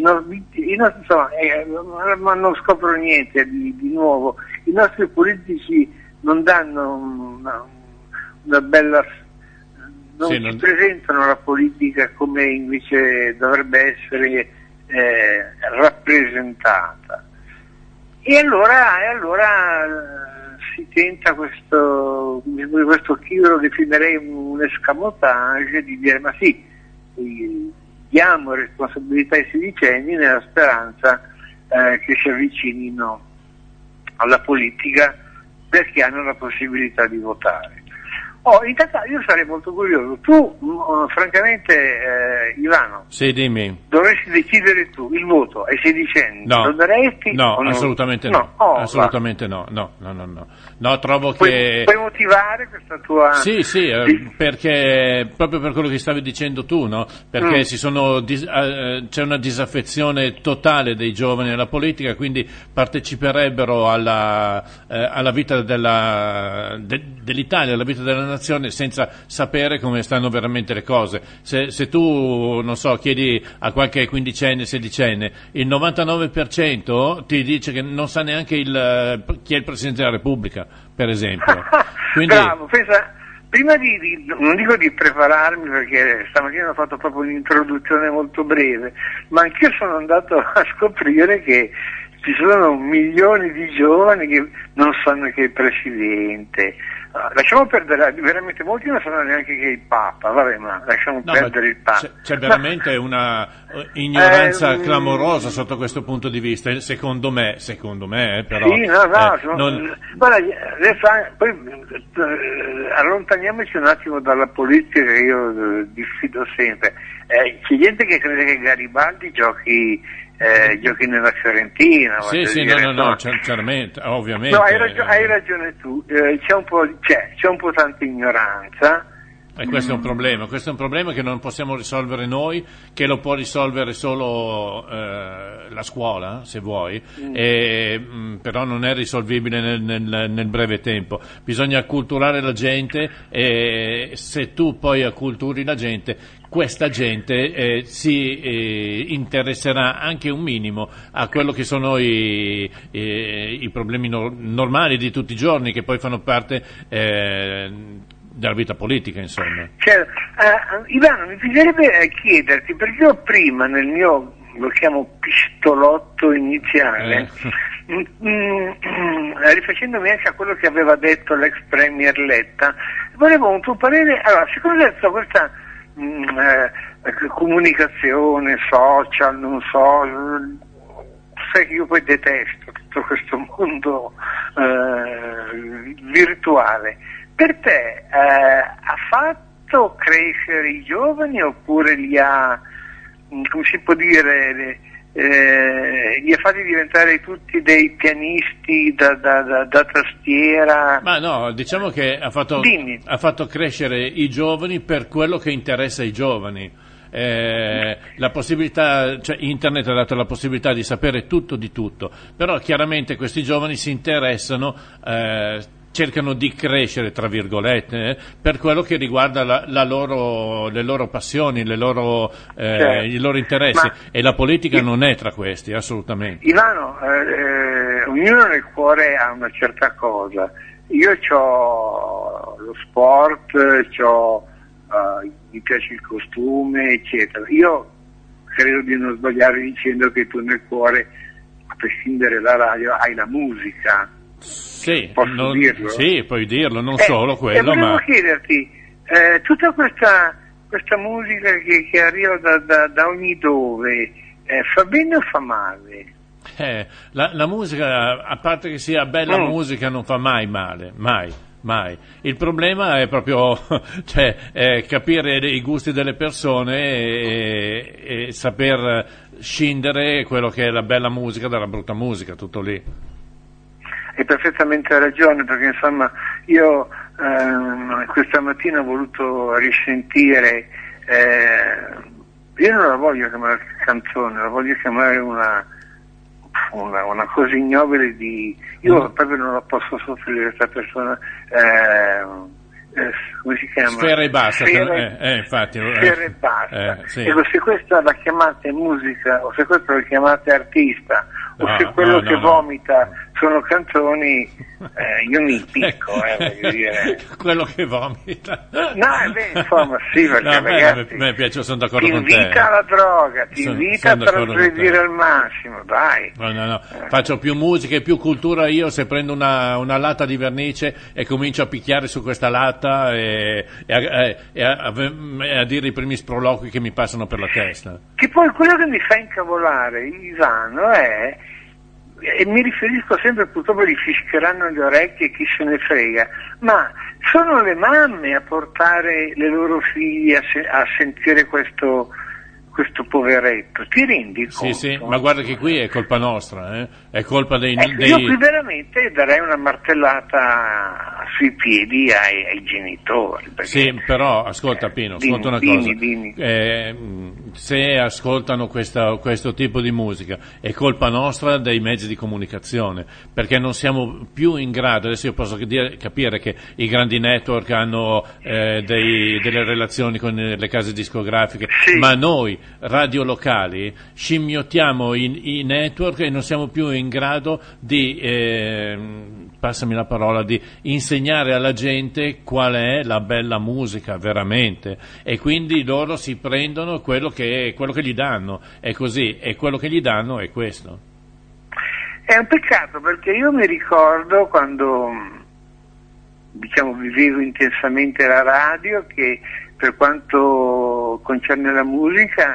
Ma non scopro niente di nuovo. I nostri politici non danno una bella, non presentano la politica come invece dovrebbe essere rappresentata. E allora si tenta questo che io lo definirei un escamotage di dire: ma sì, diamo responsabilità ai sedicenni nella speranza che si avvicinino alla politica perché hanno la possibilità di votare. In realtà io sarei molto curioso. Tu, francamente, Ivano, sì, dimmi. Dovresti decidere tu il voto ai sedicenni, lo daresti? No, o no? Assolutamente no. Assolutamente no. No, trovo che... Puoi motivare questa tua... Sì, perché proprio per quello che stavi dicendo tu, no? Perché c'è una disaffezione totale dei giovani alla politica, quindi parteciperebbero alla vita dell'Italia, alla vita della nazione senza sapere come stanno veramente le cose. Se tu, non so, chiedi a qualche quindicenne, sedicenne, il 99% ti dice che non sa neanche chi è il Presidente della Repubblica, per esempio. Quindi... Bravo, pensa, prima non dico di prepararmi, perché stamattina ho fatto proprio un'introduzione molto breve, ma anch'io sono andato a scoprire che ci sono milioni di giovani che non sanno che è il Presidente. Lasciamo perdere, veramente molti non sanno neanche che è il Papa, vabbè, ma lasciamo perdere il Papa. C'è veramente una ignoranza clamorosa sotto questo punto di vista, secondo me però. Sì, guarda, adesso, poi allontaniamoci un attimo dalla politica, che io diffido sempre. C'è gente che crede che Garibaldi giochi nella Fiorentina. Sì, certamente, ovviamente. No, hai ragione tu, c'è un po' tanta ignoranza. E questo è un problema che non possiamo risolvere noi, che lo può risolvere solo la scuola, se vuoi, però non è risolvibile nel breve tempo. Bisogna acculturare la gente, e se tu poi acculturi la gente, questa gente si interesserà anche un minimo a quello che sono i problemi normali di tutti i giorni, che poi fanno parte della vita politica, insomma. Ivano, mi piacerebbe chiederti, perché io prima nel mio, lo chiamo pistolotto iniziale, rifacendomi anche a quello che aveva detto l'ex premier Letta, volevo un tuo parere. Allora, secondo te questa comunicazione social, non so, sai che io poi detesto tutto questo mondo virtuale, per te ha fatto crescere i giovani, oppure li ha, come si può dire, li ha fatti diventare tutti dei pianisti da tastiera? Ma no, diciamo che ha fatto crescere i giovani per quello che interessa ai giovani. La possibilità, cioè internet ha dato la possibilità di sapere tutto di tutto, però chiaramente questi giovani si interessano, cercano di crescere, tra virgolette, per quello che riguarda le loro passioni, i loro interessi, e la politica non è tra questi, assolutamente. Ivano, ognuno nel cuore ha una certa cosa. Io ho lo sport, mi piace il costume, eccetera. Io credo di non sbagliare dicendo che tu nel cuore, a prescindere dalla radio, hai la musica. Sì, posso dirlo? Sì, puoi dirlo, non solo quello, volevo ma... chiederti, tutta questa musica che arriva da ogni dove, fa bene o fa male? La musica, a parte che sia bella musica, non fa mai male, mai. Il problema è proprio capire i gusti delle persone e saper scindere quello che è la bella musica dalla brutta musica, tutto lì. Hai perfettamente ragione, perché insomma io questa mattina ho voluto risentire, io non la voglio chiamare canzone, la voglio chiamare una cosa ignobile io proprio non la posso soffrire, questa persona, come si chiama? Sfera e basta. Infatti. Sfera e basta. Sì. Ecco, se questa la chiamate musica, o se questo lo chiamate artista, o se quello che vomita sono canzoni, io mi impicco, voglio dire. Quello che vomita. Insomma, sì, perché ragazzi, mi piace, sono d'accordo con te. Ti invita alla droga, ti invita a trasgredire al massimo, dai. No. Faccio più musica e più cultura io se prendo una latta di vernice e comincio a picchiare su questa latta e a dire i primi sproloqui che mi passano per la testa. Che poi quello che mi fa incavolare, Ivano, e mi riferisco sempre, purtroppo gli fischieranno le orecchie, chi se ne frega, ma sono le mamme a portare le loro figlie a sentire questo poveretto, ti rendi conto? Sì, ma guarda che qui è colpa nostra, è colpa dei... Io qui veramente darei una martellata sui piedi ai genitori. Sì, però ascolta Pino, ascolta una cosa. Dimmi. se ascoltano questo tipo di musica è colpa nostra dei mezzi di comunicazione, perché non siamo più in grado. Adesso io posso capire che i grandi network hanno delle relazioni con le case discografiche, sì, ma noi radio locali scimmiottiamo i network e non siamo più in grado di passami la parola, di insegnare alla gente qual è la bella musica veramente, e quindi loro si prendono quello che gli danno, è così, e quello che gli danno è questo. È un peccato, perché io mi ricordo quando vivevo intensamente la radio, che per quanto concerne la musica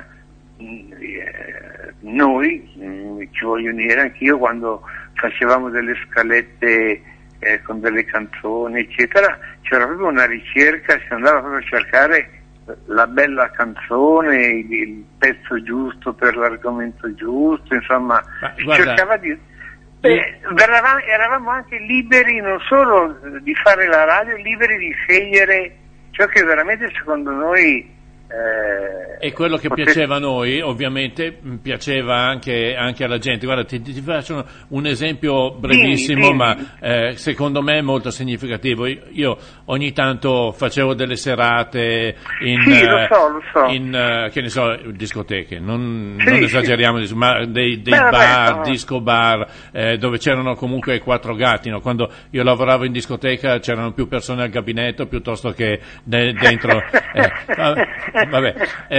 noi, ci voglio unire anch'io, quando facevamo delle scalette con delle canzoni eccetera, c'era proprio una ricerca, si andava proprio a cercare la bella canzone, il pezzo giusto per l'argomento giusto, insomma, cercava di... eravamo anche liberi non solo di fare la radio, liberi di scegliere ciò che veramente secondo noi e quello che piaceva a noi, ovviamente piaceva anche alla gente. Guarda, ti faccio un esempio brevissimo, ma secondo me molto significativo. Io ogni tanto facevo delle serate in che ne so, discoteche, non esageriamo, ma dei bar, disco bar, dove c'erano comunque 4 gatti, no? Quando io lavoravo in discoteca c'erano più persone al gabinetto piuttosto che dentro. Vabbè,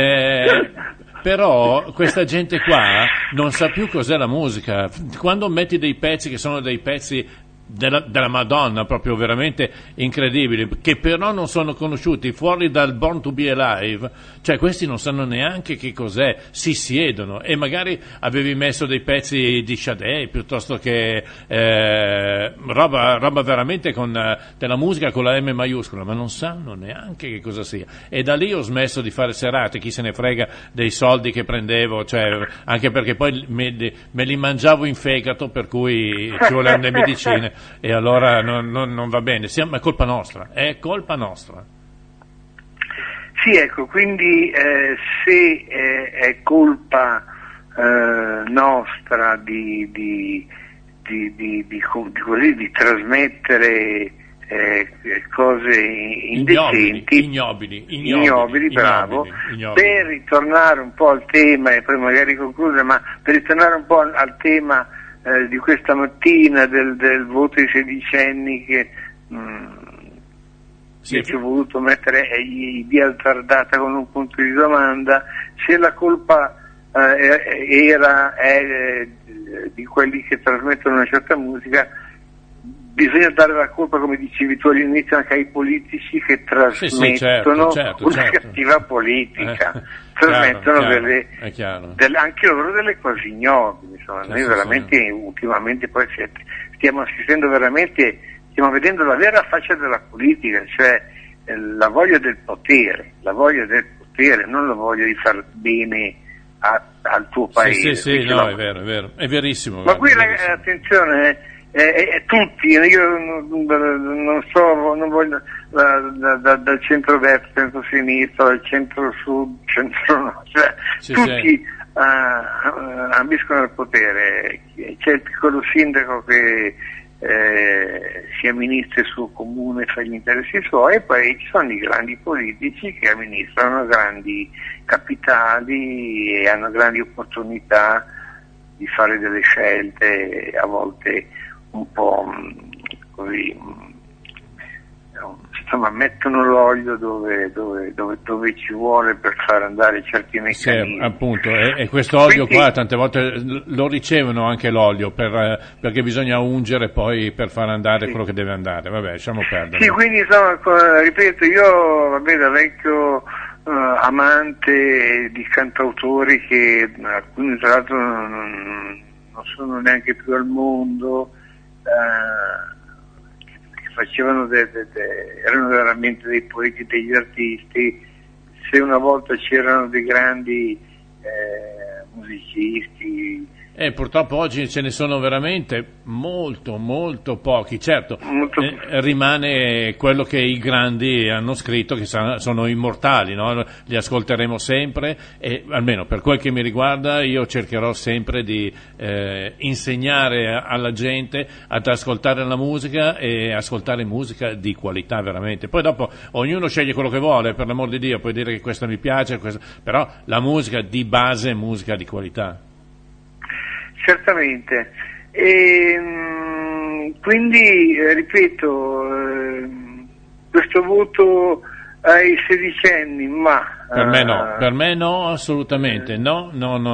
però questa gente qua non sa più cos'è la musica. Quando metti dei pezzi che sono dei pezzi della Madonna, proprio veramente incredibili, che però non sono conosciuti fuori dal Born to Be Alive, cioè questi non sanno neanche che cos'è, si siedono, e magari avevi messo dei pezzi di Sade piuttosto che roba veramente della musica con la M maiuscola, ma non sanno neanche che cosa sia. E da lì ho smesso di fare serate, chi se ne frega dei soldi che prendevo, cioè, anche perché poi me li mangiavo in fegato, per cui ci volevano le medicine. E allora non va bene, è colpa nostra, è colpa nostra. Sì, ecco, quindi se è colpa nostra di trasmettere cose indecenti, ignobili, bravo, per ritornare un po' al tema, e poi magari concludere, ma per ritornare un po' al tema di questa mattina del voto ai sedicenni, che ci ho voluto mettere di azzardata con un punto di domanda, se la colpa è di quelli che trasmettono una certa musica, bisogna dare la colpa, come dicevi tu all'inizio, anche ai politici che trasmettono una cattiva politica, trasmettono anche loro delle cose ignobili. Insomma, noi veramente ultimamente poi stiamo assistendo veramente, stiamo vedendo la vera faccia della politica, cioè la voglia del potere, non la voglia di far bene al tuo paese. Sì, no, è vero, è verissimo. Ma qui attenzione, tutti, io non voglio dal centro-destra, centro-sinistra, dal centro-sud, centro-nord, cioè tutti ambiscono al potere. C'è il piccolo sindaco che si amministra il suo comune, fa gli interessi suoi, e poi ci sono i grandi politici che amministrano grandi capitali e hanno grandi opportunità di fare delle scelte a volte un po' così, insomma, mettono l'olio dove ci vuole per far andare certi meccanismi. Sì, appunto, e questo olio qua tante volte lo ricevono anche l'olio, perché bisogna ungere poi per far andare quello che deve andare. Vabbè, lasciamo perdere. Sì, quindi insomma, ripeto, io da vecchio amante di cantautori, che alcuni tra l'altro non sono neanche più al mondo, che facevano erano veramente dei poeti, degli artisti. Se una volta c'erano dei grandi musicisti, purtroppo oggi ce ne sono veramente molto, molto pochi. Certo, rimane quello che i grandi hanno scritto, che sono immortali, no? Li ascolteremo sempre e almeno per quel che mi riguarda io cercherò sempre di insegnare alla gente ad ascoltare la musica e ascoltare musica di qualità veramente. Poi dopo ognuno sceglie quello che vuole, per l'amor di Dio, puoi dire che questo mi piace, però la musica di base è musica di qualità. Certamente. Quindi, ripeto, questo voto ai sedicenni, ma... Per me no, assolutamente, no.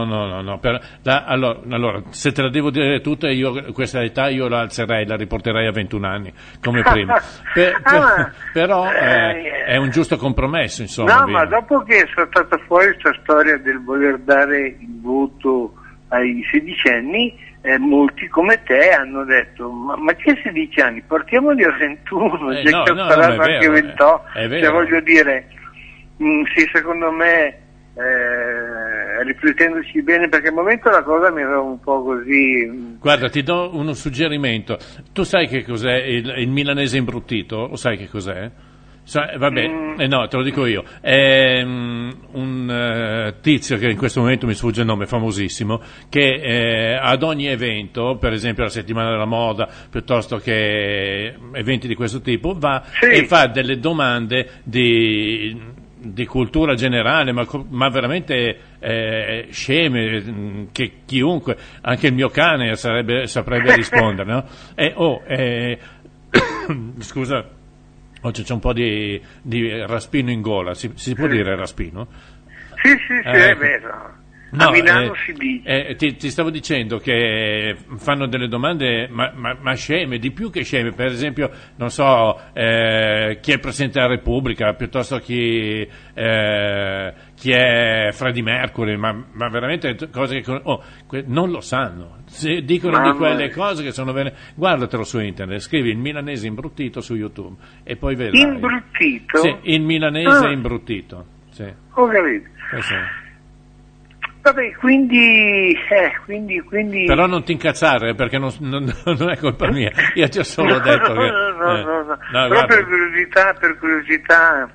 Allora, se te la devo dire tutta, io questa età io la alzerei, la riporterei a 21 anni, come prima. Però è un giusto compromesso, insomma. No, ma dopo che è saltata fuori questa storia del voler dare il voto ai sedicenni, molti come te hanno detto ma che 16 anni, portiamoli a 21, già che saranno anche 28, cioè voglio dire, sì, secondo me riflettendoci bene, perché al momento la cosa mi aveva un po' così. Guarda, ti do uno suggerimento, tu sai che cos'è il milanese imbruttito? Lo sai che cos'è? Vabbè, no, te lo dico io. È un tizio che in questo momento mi sfugge il nome, famosissimo, che ad ogni evento, per esempio la settimana della moda, piuttosto che eventi di questo tipo, va e fa delle domande di cultura generale, ma veramente sceme, che chiunque, anche il mio cane saprebbe rispondere, no? Scusa. Oggi c'è un po' di raspino in gola, si può dire raspino? Sì, è vero. No, a Milano si dice. Ti stavo dicendo che fanno delle domande ma sceme, di più che sceme, per esempio, non so, chi è Presidente della Repubblica, piuttosto chi è Freddie Mercury, ma veramente cose che non lo sanno. Dicono di quelle cose che sono bene. Guardatelo su internet, scrivi il milanese imbruttito su YouTube e poi vedrai. Imbruttito? Sì, il milanese imbruttito. Sì. Ho capito. Vabbè, quindi... Però non ti incazzare, perché non è colpa mia, io ti ho solo detto che... No, però per curiosità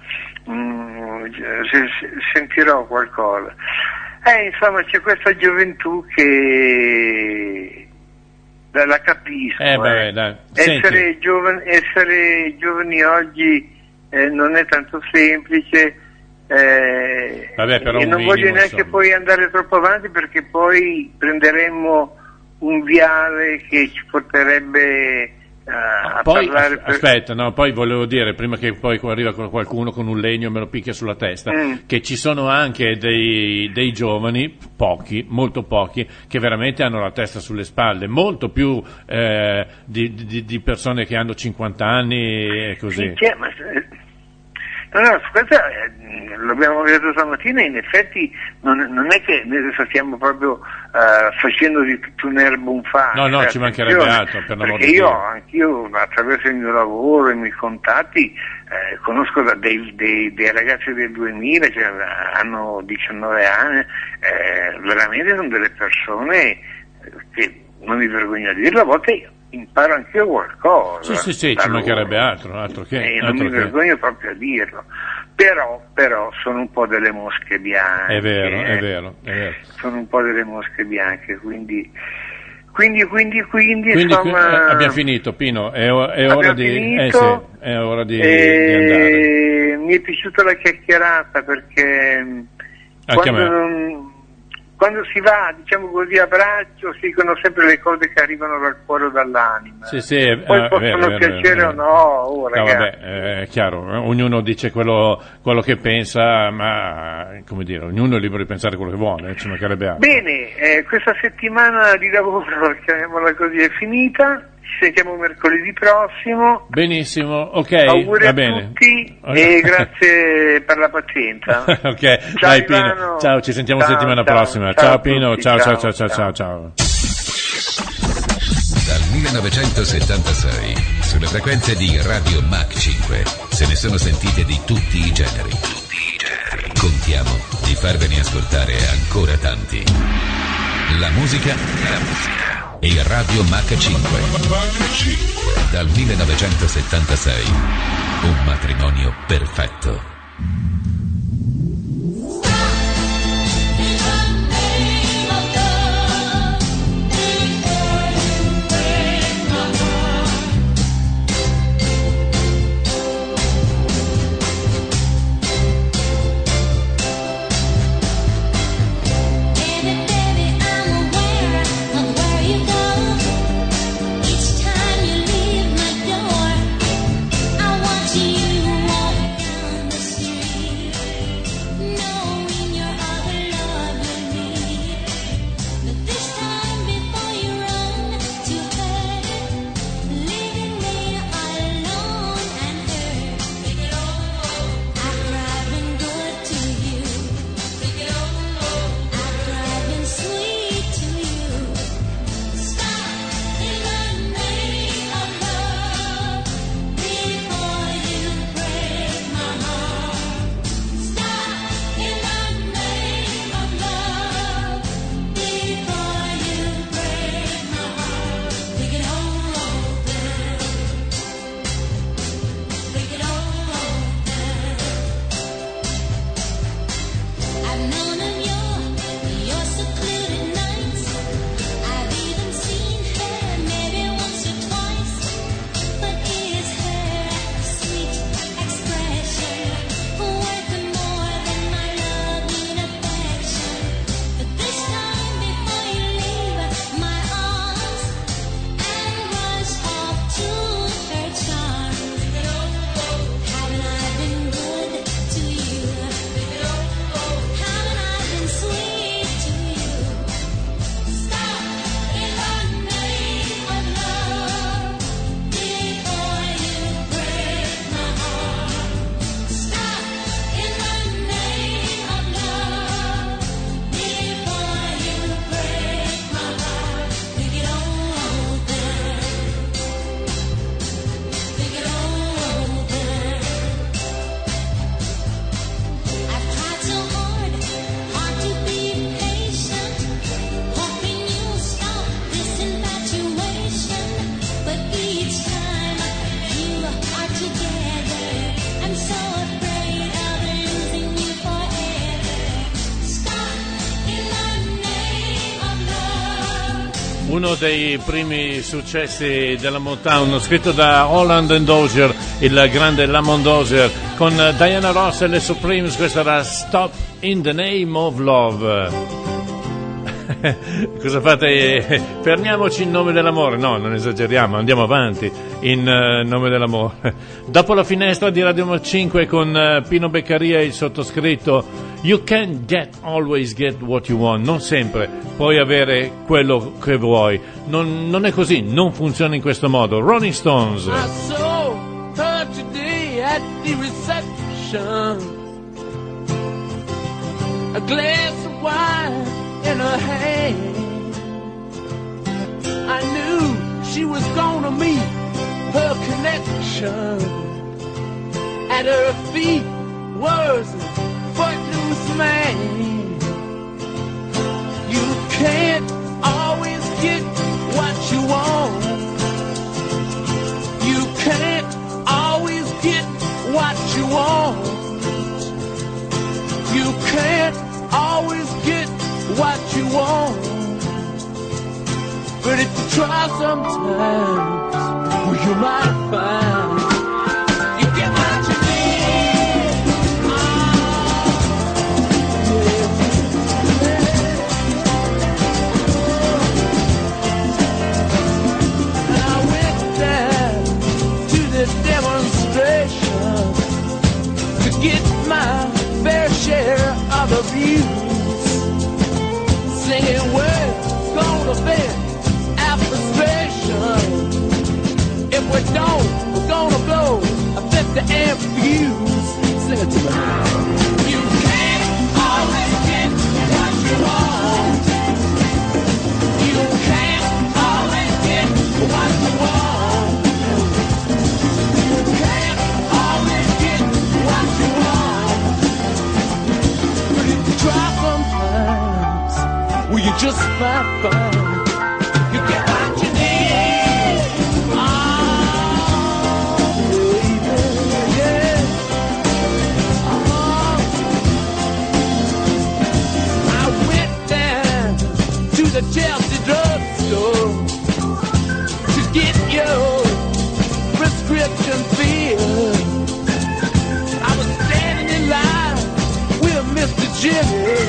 sentirò qualcosa. Insomma, c'è questa gioventù che la capisco. Dai. Essere giovani oggi non è tanto semplice. Però e non voglio neanche poi andare troppo avanti, perché poi prenderemmo un viale che ci porterebbe a parlare aspetta, no, poi volevo dire, prima che poi arriva qualcuno con un legno e me lo picchia sulla testa, che ci sono anche dei giovani, pochi, molto pochi, che veramente hanno la testa sulle spalle, molto più di persone che hanno 50 anni e così. Sì, No, questo l'abbiamo detto stamattina, in effetti non è che noi stiamo proprio facendo di tutto un'erba un fascio. No, ci mancherebbe altro, per l'amor di Dio. Anch'io attraverso il mio lavoro e i miei contatti conosco dei ragazzi del 2000 che hanno 19 anni, veramente sono delle persone che, non mi vergogno a dirlo, a volte io imparo anch'io qualcosa. Sì, ci mancherebbe altro che. Non mi vergogno proprio a dirlo. Però sono un po' delle mosche bianche. È vero. Sono un po' delle mosche bianche, quindi insomma... abbiamo finito, Pino, è ora di andare. Mi è piaciuta la chiacchierata, perché quando si va, diciamo così, a braccio, si dicono sempre le cose che arrivano dal cuore o dall'anima. Sì, poi possono piacere o no, ragazzi. Vabbè, è chiaro, ognuno dice quello che pensa, ma come dire, ognuno è libero di pensare quello che vuole, ci mancherebbe altro. Bene, questa settimana di lavoro, chiamiamola così, è finita. Ci sentiamo mercoledì prossimo. Benissimo, ok. Auguri va a bene. Tutti e grazie per la pazienza. Ok, ciao, dai Ivano. Pino. Ciao, ci sentiamo settimana prossima. Ciao Pino, tutti, ciao. Dal 1976, sulle frequenze di Radio Mach 5, se ne sono sentite di tutti i generi. Contiamo di farvene ascoltare ancora tanti. La musica e Radio Mach 5. Dal 1976. Un matrimonio perfetto. Uno dei primi successi della Motown, scritto da Holland and Dozier, il grande Lamont Dozier, con Diana Ross e le Supremes. Questa era Stop in the Name of Love. Cosa fate? Fermiamoci in nome dell'amore? No, non esageriamo, andiamo avanti in nome dell'amore. Dopo la finestra di Radio Mach 5 con Pino Beccaria e il sottoscritto, you can't always get what you want. Non sempre puoi avere quello che vuoi. Non è così, non funziona in questo modo. Rolling Stones. I saw her today at the reception, a glass of wine in her hand. I knew she was gonna meet her connection. At her feet was a footloose man. You can't always get what you want. You can't always get what you want. You can't always get what you want. But if you try sometimes, well, you might find you get what you need. And I went down to the demonstration to get my fair share of abuse. Singing, we're gonna vent our frustration. If we don't, we're gonna blow a 50 amp fuse. Sing it to me. You can't always get what you want. You can't always get what you want. You can't always get what you want. But if you try sometimes, will you just might find you get what you need. Oh, baby, yeah. Oh, I went down to the Chelsea drugstore to get your prescription filled. I was standing in line with Mr. Jimmy.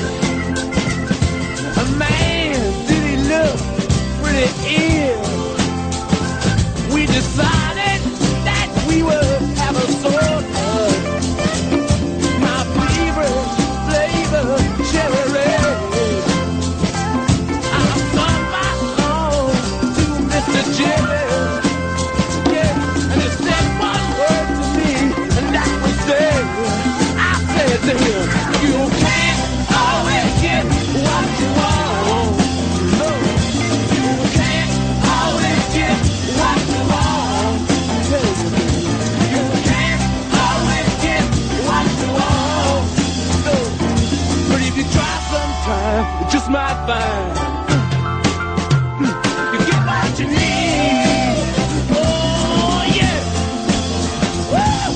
Man, did he look pretty ill? We decided that we would have a soda. My favorite flavor, cherry red. I sung my song to Mr. Jimmy. Yeah, and he said one word to me, and that was there. I said to him, you can't always get what you want. You just might find you get what you need. Oh yeah. Woo!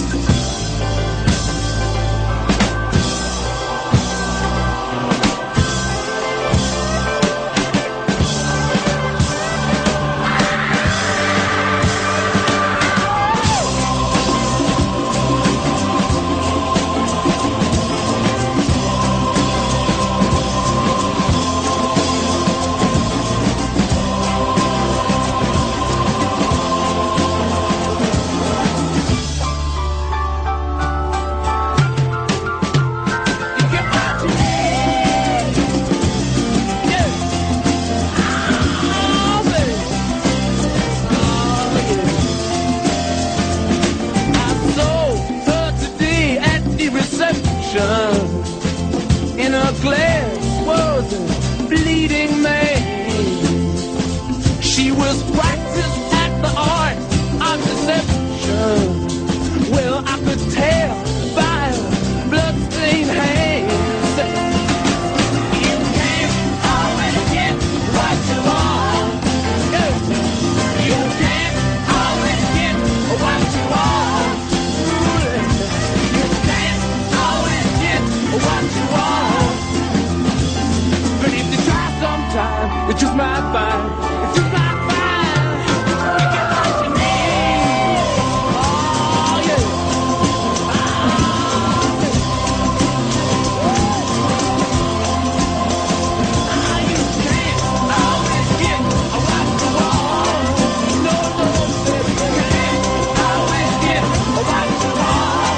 In her glass was a bleeding man. She was practiced at the art of deception. Well, I could tell by her bloodstained hands. You can't always get what you want. You can't always get what you want. You can't always get what you want. But if you try sometime, you just might find, you just might find, you get what you need. Oh yeah. You can't always get what you want. No, baby, you can't always get what you want.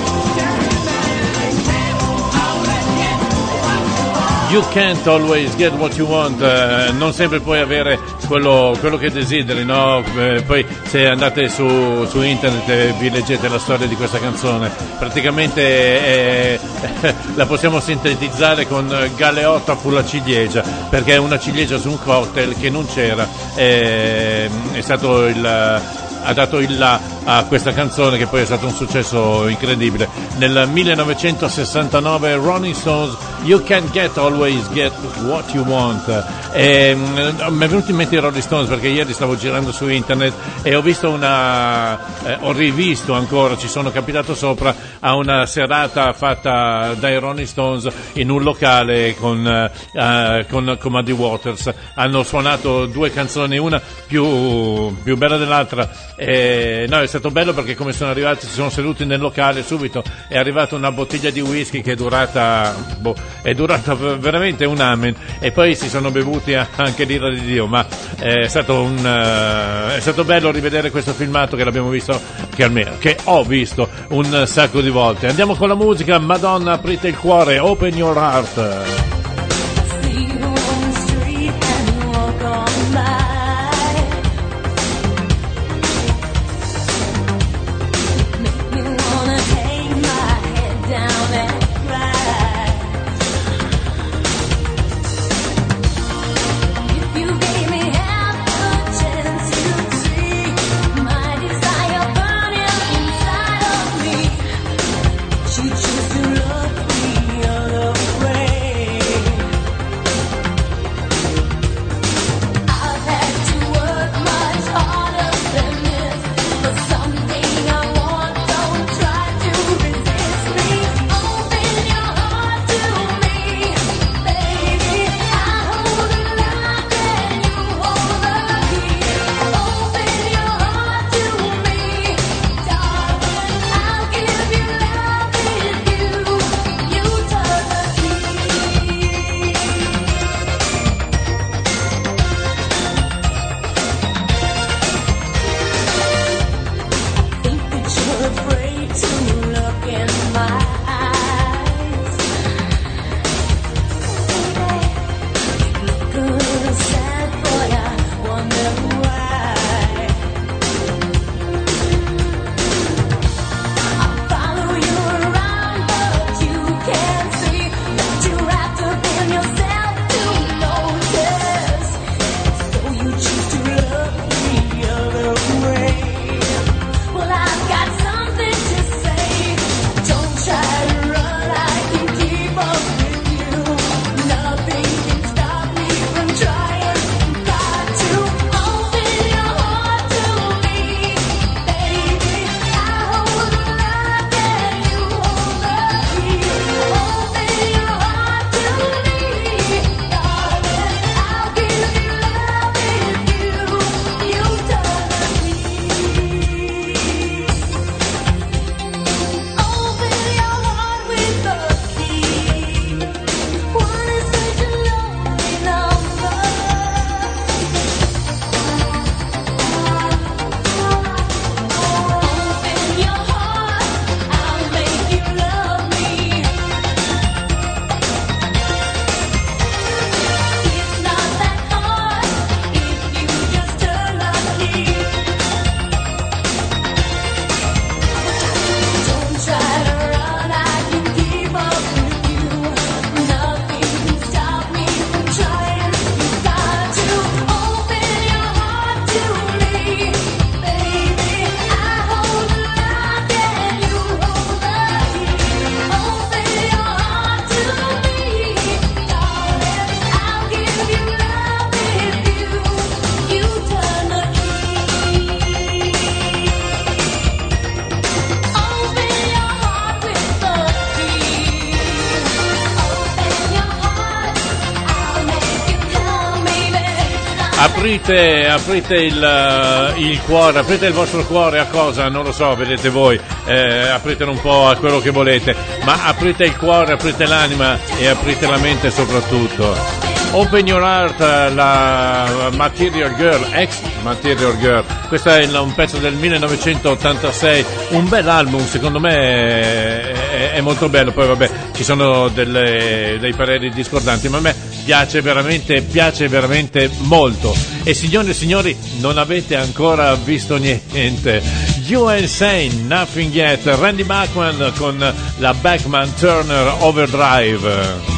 You can't always get what you want, non sempre puoi avere quello che desideri, no? Poi se andate su internet vi leggete la storia di questa canzone, praticamente la possiamo sintetizzare con Galeotta fu la ciliegia, perché è una ciliegia su un cocktail che non c'era, è stato ha dato il là a questa canzone che poi è stato un successo incredibile. Nel 1969 Rolling Stones, You Can't Always Get What You Want. Mi è venuto in mente i Rolling Stones perché ieri stavo girando su internet e ho visto ho rivisto ancora, ci sono capitato sopra a una serata fatta dai Rolling Stones in un locale con Muddy Waters. Hanno suonato due canzoni, una più bella dell'altra. No, è stato bello perché come sono arrivati, si sono seduti nel locale, subito è arrivata una bottiglia di whisky che è durata veramente un amen, e poi si sono bevuti anche l'ira di Dio, ma è stato bello rivedere questo filmato che l'abbiamo visto, che ho visto un sacco di volte. Andiamo con la musica. Madonna, aprite il cuore, open your heart. She chose to look the other way. Aprite il cuore, aprite il vostro cuore a cosa? Non lo so, vedete voi, apritelo un po' a quello che volete, ma aprite il cuore, aprite l'anima e aprite la mente soprattutto. Open Your Heart, la Material Girl, ex Material Girl, questo è un pezzo del 1986, un bel album, secondo me è molto bello, poi vabbè ci sono dei pareri discordanti, ma a me piace veramente molto. E signore e signori, non avete ancora visto niente. You Insane, Nothing Yet, Randy Bachman con la Bachman Turner Overdrive.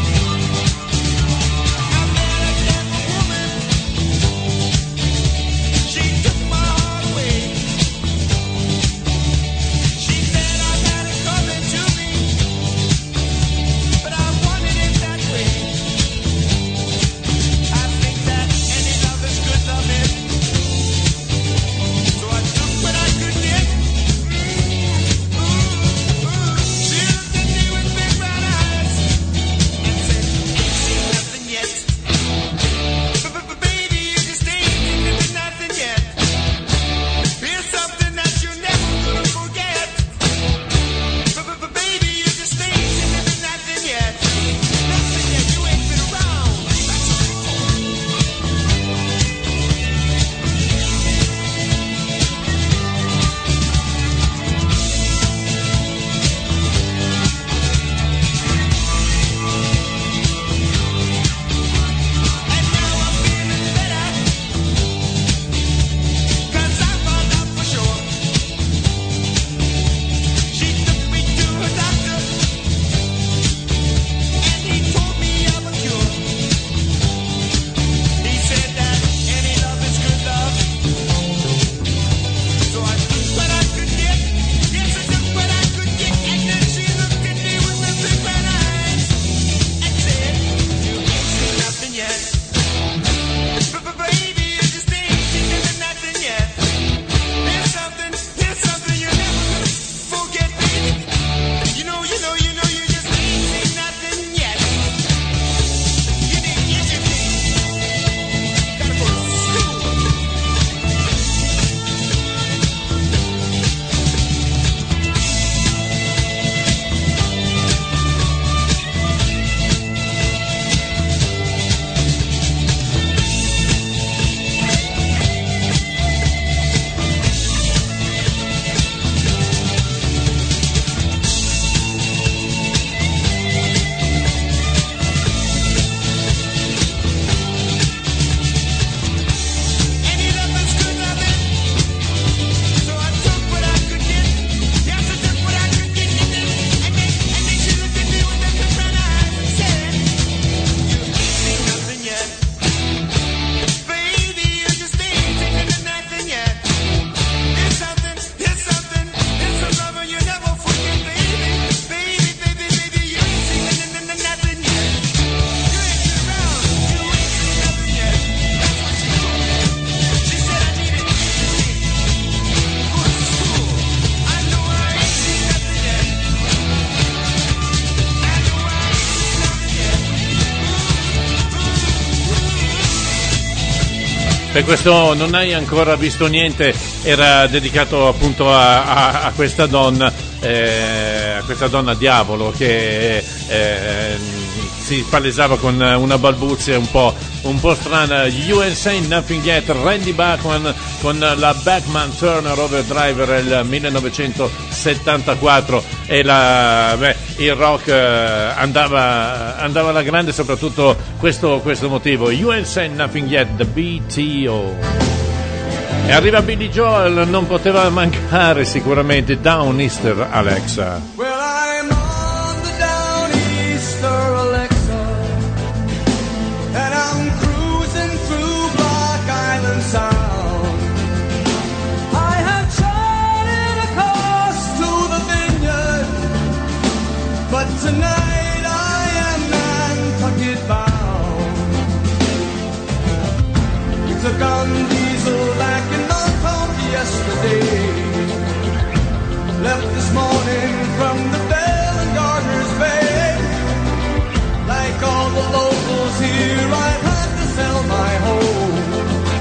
Per questo non hai ancora visto niente, era dedicato appunto a questa donna diavolo che si palesava con una balbuzia un po' strana. You Insane, Nothing Yet, Randy Bachman con la Bachman Turner Overdrive del 1974 e il rock andava alla grande, soprattutto questo motivo. You Insane, Nothing Yet, the BTO. E arriva Billy Joel, non poteva mancare sicuramente Down Easter Alexa. Well, I'm on the Down Easter Alexa, and I'm cruising through Block Island Sound. I have charted across to the vineyard, but tonight I am Nantucket bound. We took on diesel back in Norfolk yesterday, left this morning from the Bell and Gardner's Bay. Like all the locals here, I've had to sell my home.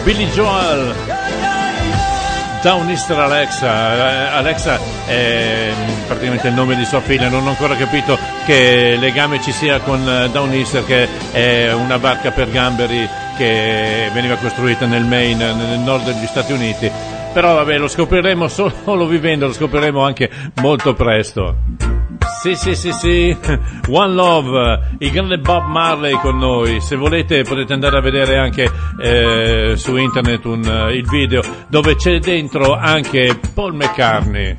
Billy Joel, Downister Alexa. Alexa è praticamente il nome di sua figlia. Non ho ancora capito che legame ci sia con Downister, che è una barca per gamberi che veniva costruita nel Maine, nel nord degli Stati Uniti. Però vabbè, lo scopriremo solo vivendo, lo scopriremo anche molto presto. Sì. One Love, il grande Bob Marley con noi. Se volete potete andare a vedere anche su internet il video dove c'è dentro anche Paul McCartney.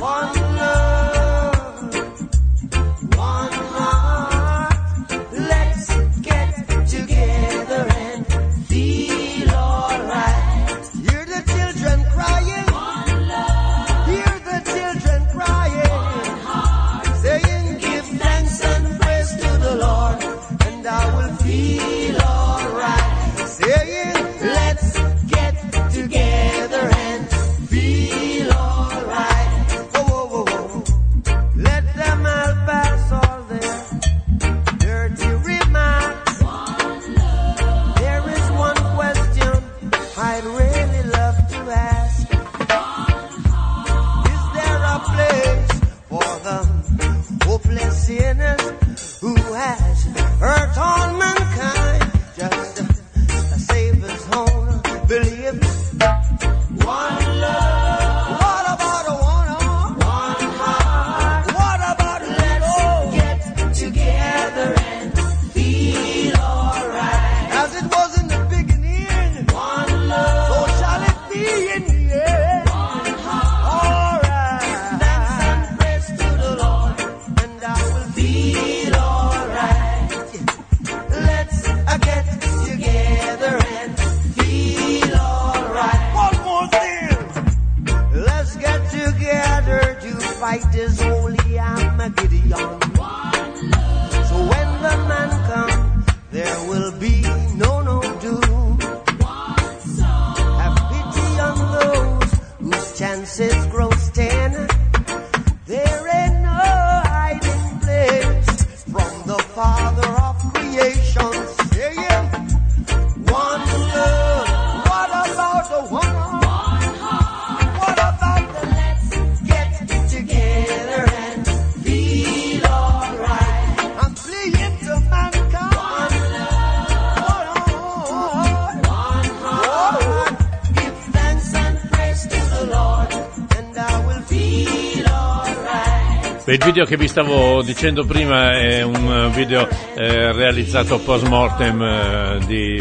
Il video che vi stavo dicendo prima è un video realizzato post mortem di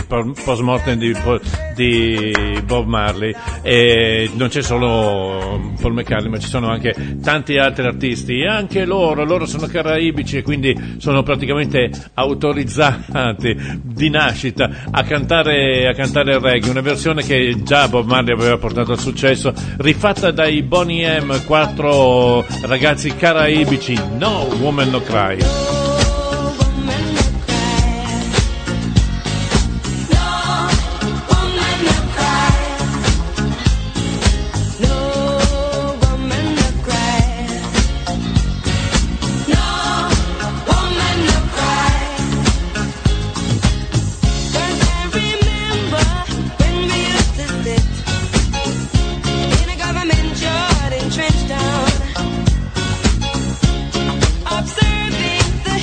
Bob Marley, e non c'è solo Paul McCartney ma ci sono anche tanti altri artisti, e anche loro sono caraibici e quindi sono praticamente autorizzati di nascita a cantare il reggae, una versione che già Bob Marley aveva portato al successo, rifatta dai Boney M, 4 ragazzi caraibici. No Woman No Cry. Observing the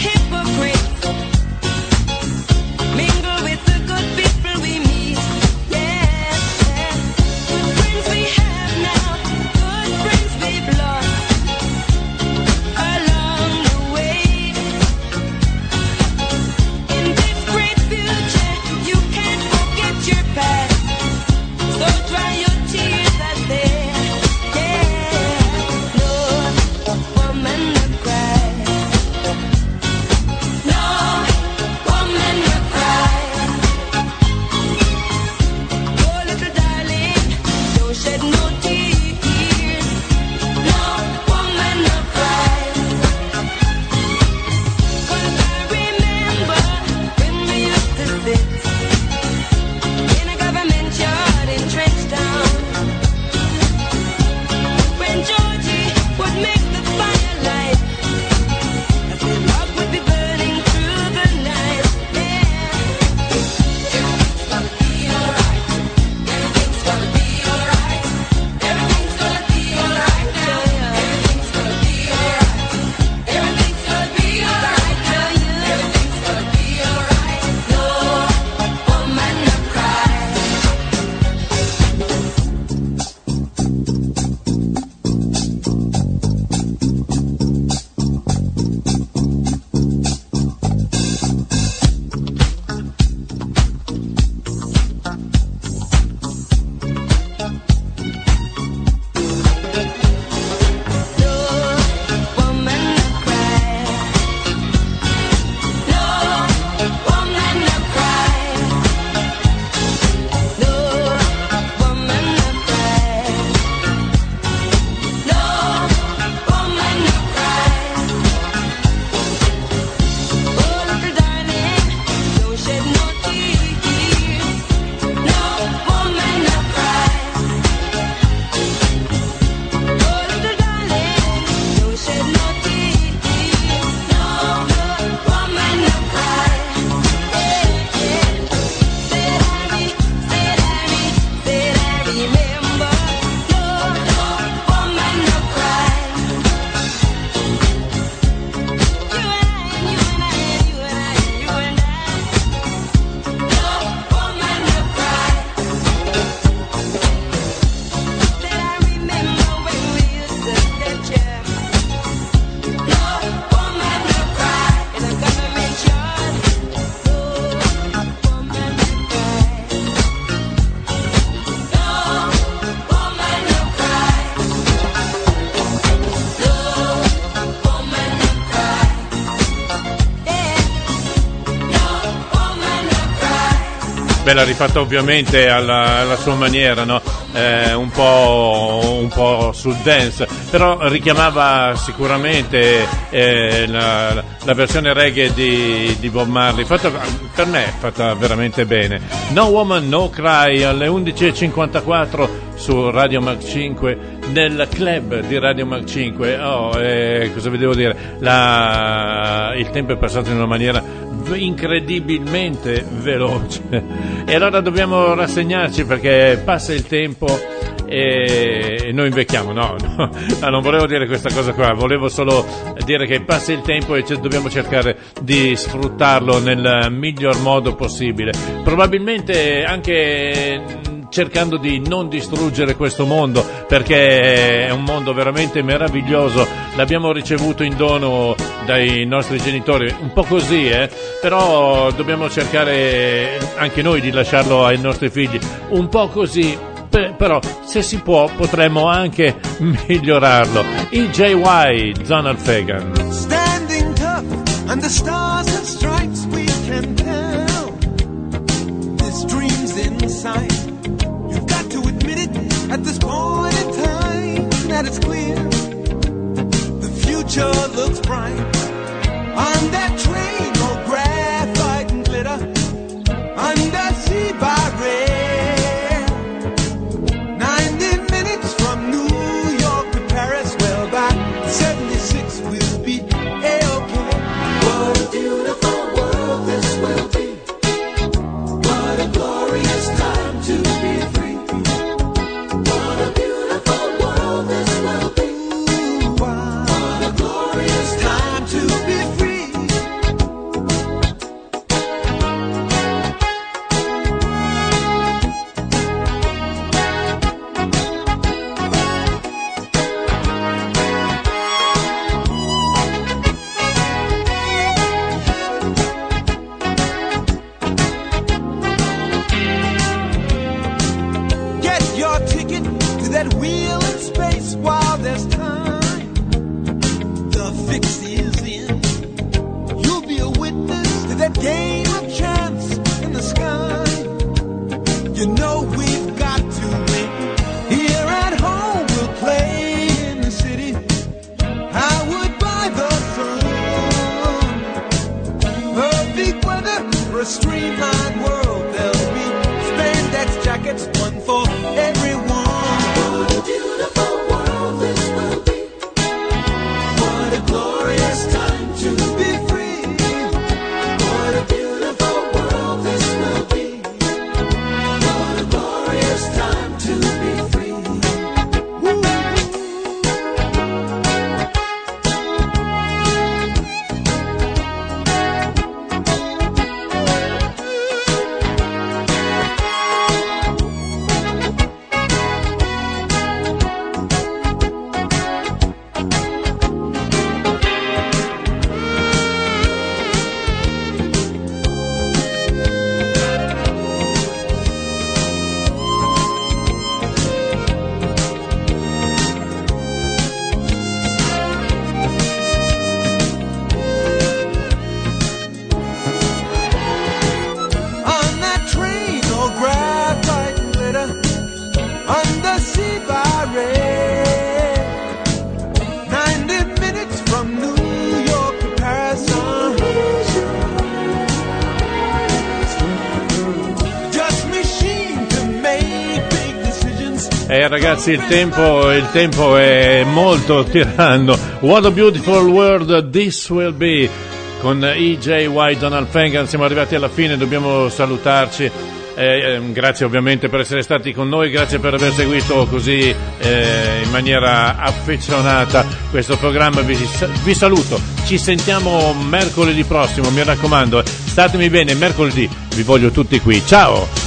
Beh, l'ha rifatta ovviamente alla sua maniera, no? Un po' sul dance, però richiamava sicuramente la versione reggae di Bob Marley, per me è fatta veramente bene. No Woman No Cry alle 11.54 su Radio Mag 5 nel club di Radio Mag 5. Cosa vi devo dire? Il tempo è passato in una maniera incredibilmente veloce e allora dobbiamo rassegnarci perché passa il tempo e noi invecchiamo. No, non volevo dire questa cosa qua, volevo solo dire che passa il tempo e dobbiamo cercare di sfruttarlo nel miglior modo possibile, probabilmente anche cercando di non distruggere questo mondo, perché è un mondo veramente meraviglioso, l'abbiamo ricevuto in dono dai nostri genitori, un po' così, però dobbiamo cercare anche noi di lasciarlo ai nostri figli, un po' così, però se si può potremmo anche migliorarlo. EJY, Donald Fagan. Standing tough under stars and stripes, we can tell this dream's inside. You've got to admit it at this point in time that it's clear the future looks bright. On that train, no graphite and glitter, undersea by rail. 90 minutes from New York to Paris, well by 76 we'll be A-okay. What a beautiful world this will be. What a glorious time to be free. What a beautiful world this will be. What a glorious time to be free. Get your ticket to that wheel in space while there's time. The fix is in. You'll be a witness to that game of chance in the sky. You know we've got to win. Here at home we'll play in the city. I would buy the sun. Perfect weather for a streamlined world. There'll be spandex jackets, one for everyone. What a beautiful world this will be. What a glorious time to be free. What a beautiful world this will be. What a glorious time to be free. Woo. On that train, no graphite and glitter, undersea by rail. 90 minutes from New York to Paris. Just machine to make big decisions. Ragazzi, il tempo è molto tiranno. What a beautiful world this will be. Con EJY, Donald Fagan siamo arrivati alla fine, dobbiamo salutarci. Grazie ovviamente per essere stati con noi, grazie per aver seguito così in maniera affezionata questo programma. Vi saluto, ci sentiamo mercoledì prossimo, mi raccomando, statemi bene, mercoledì vi voglio tutti qui, ciao!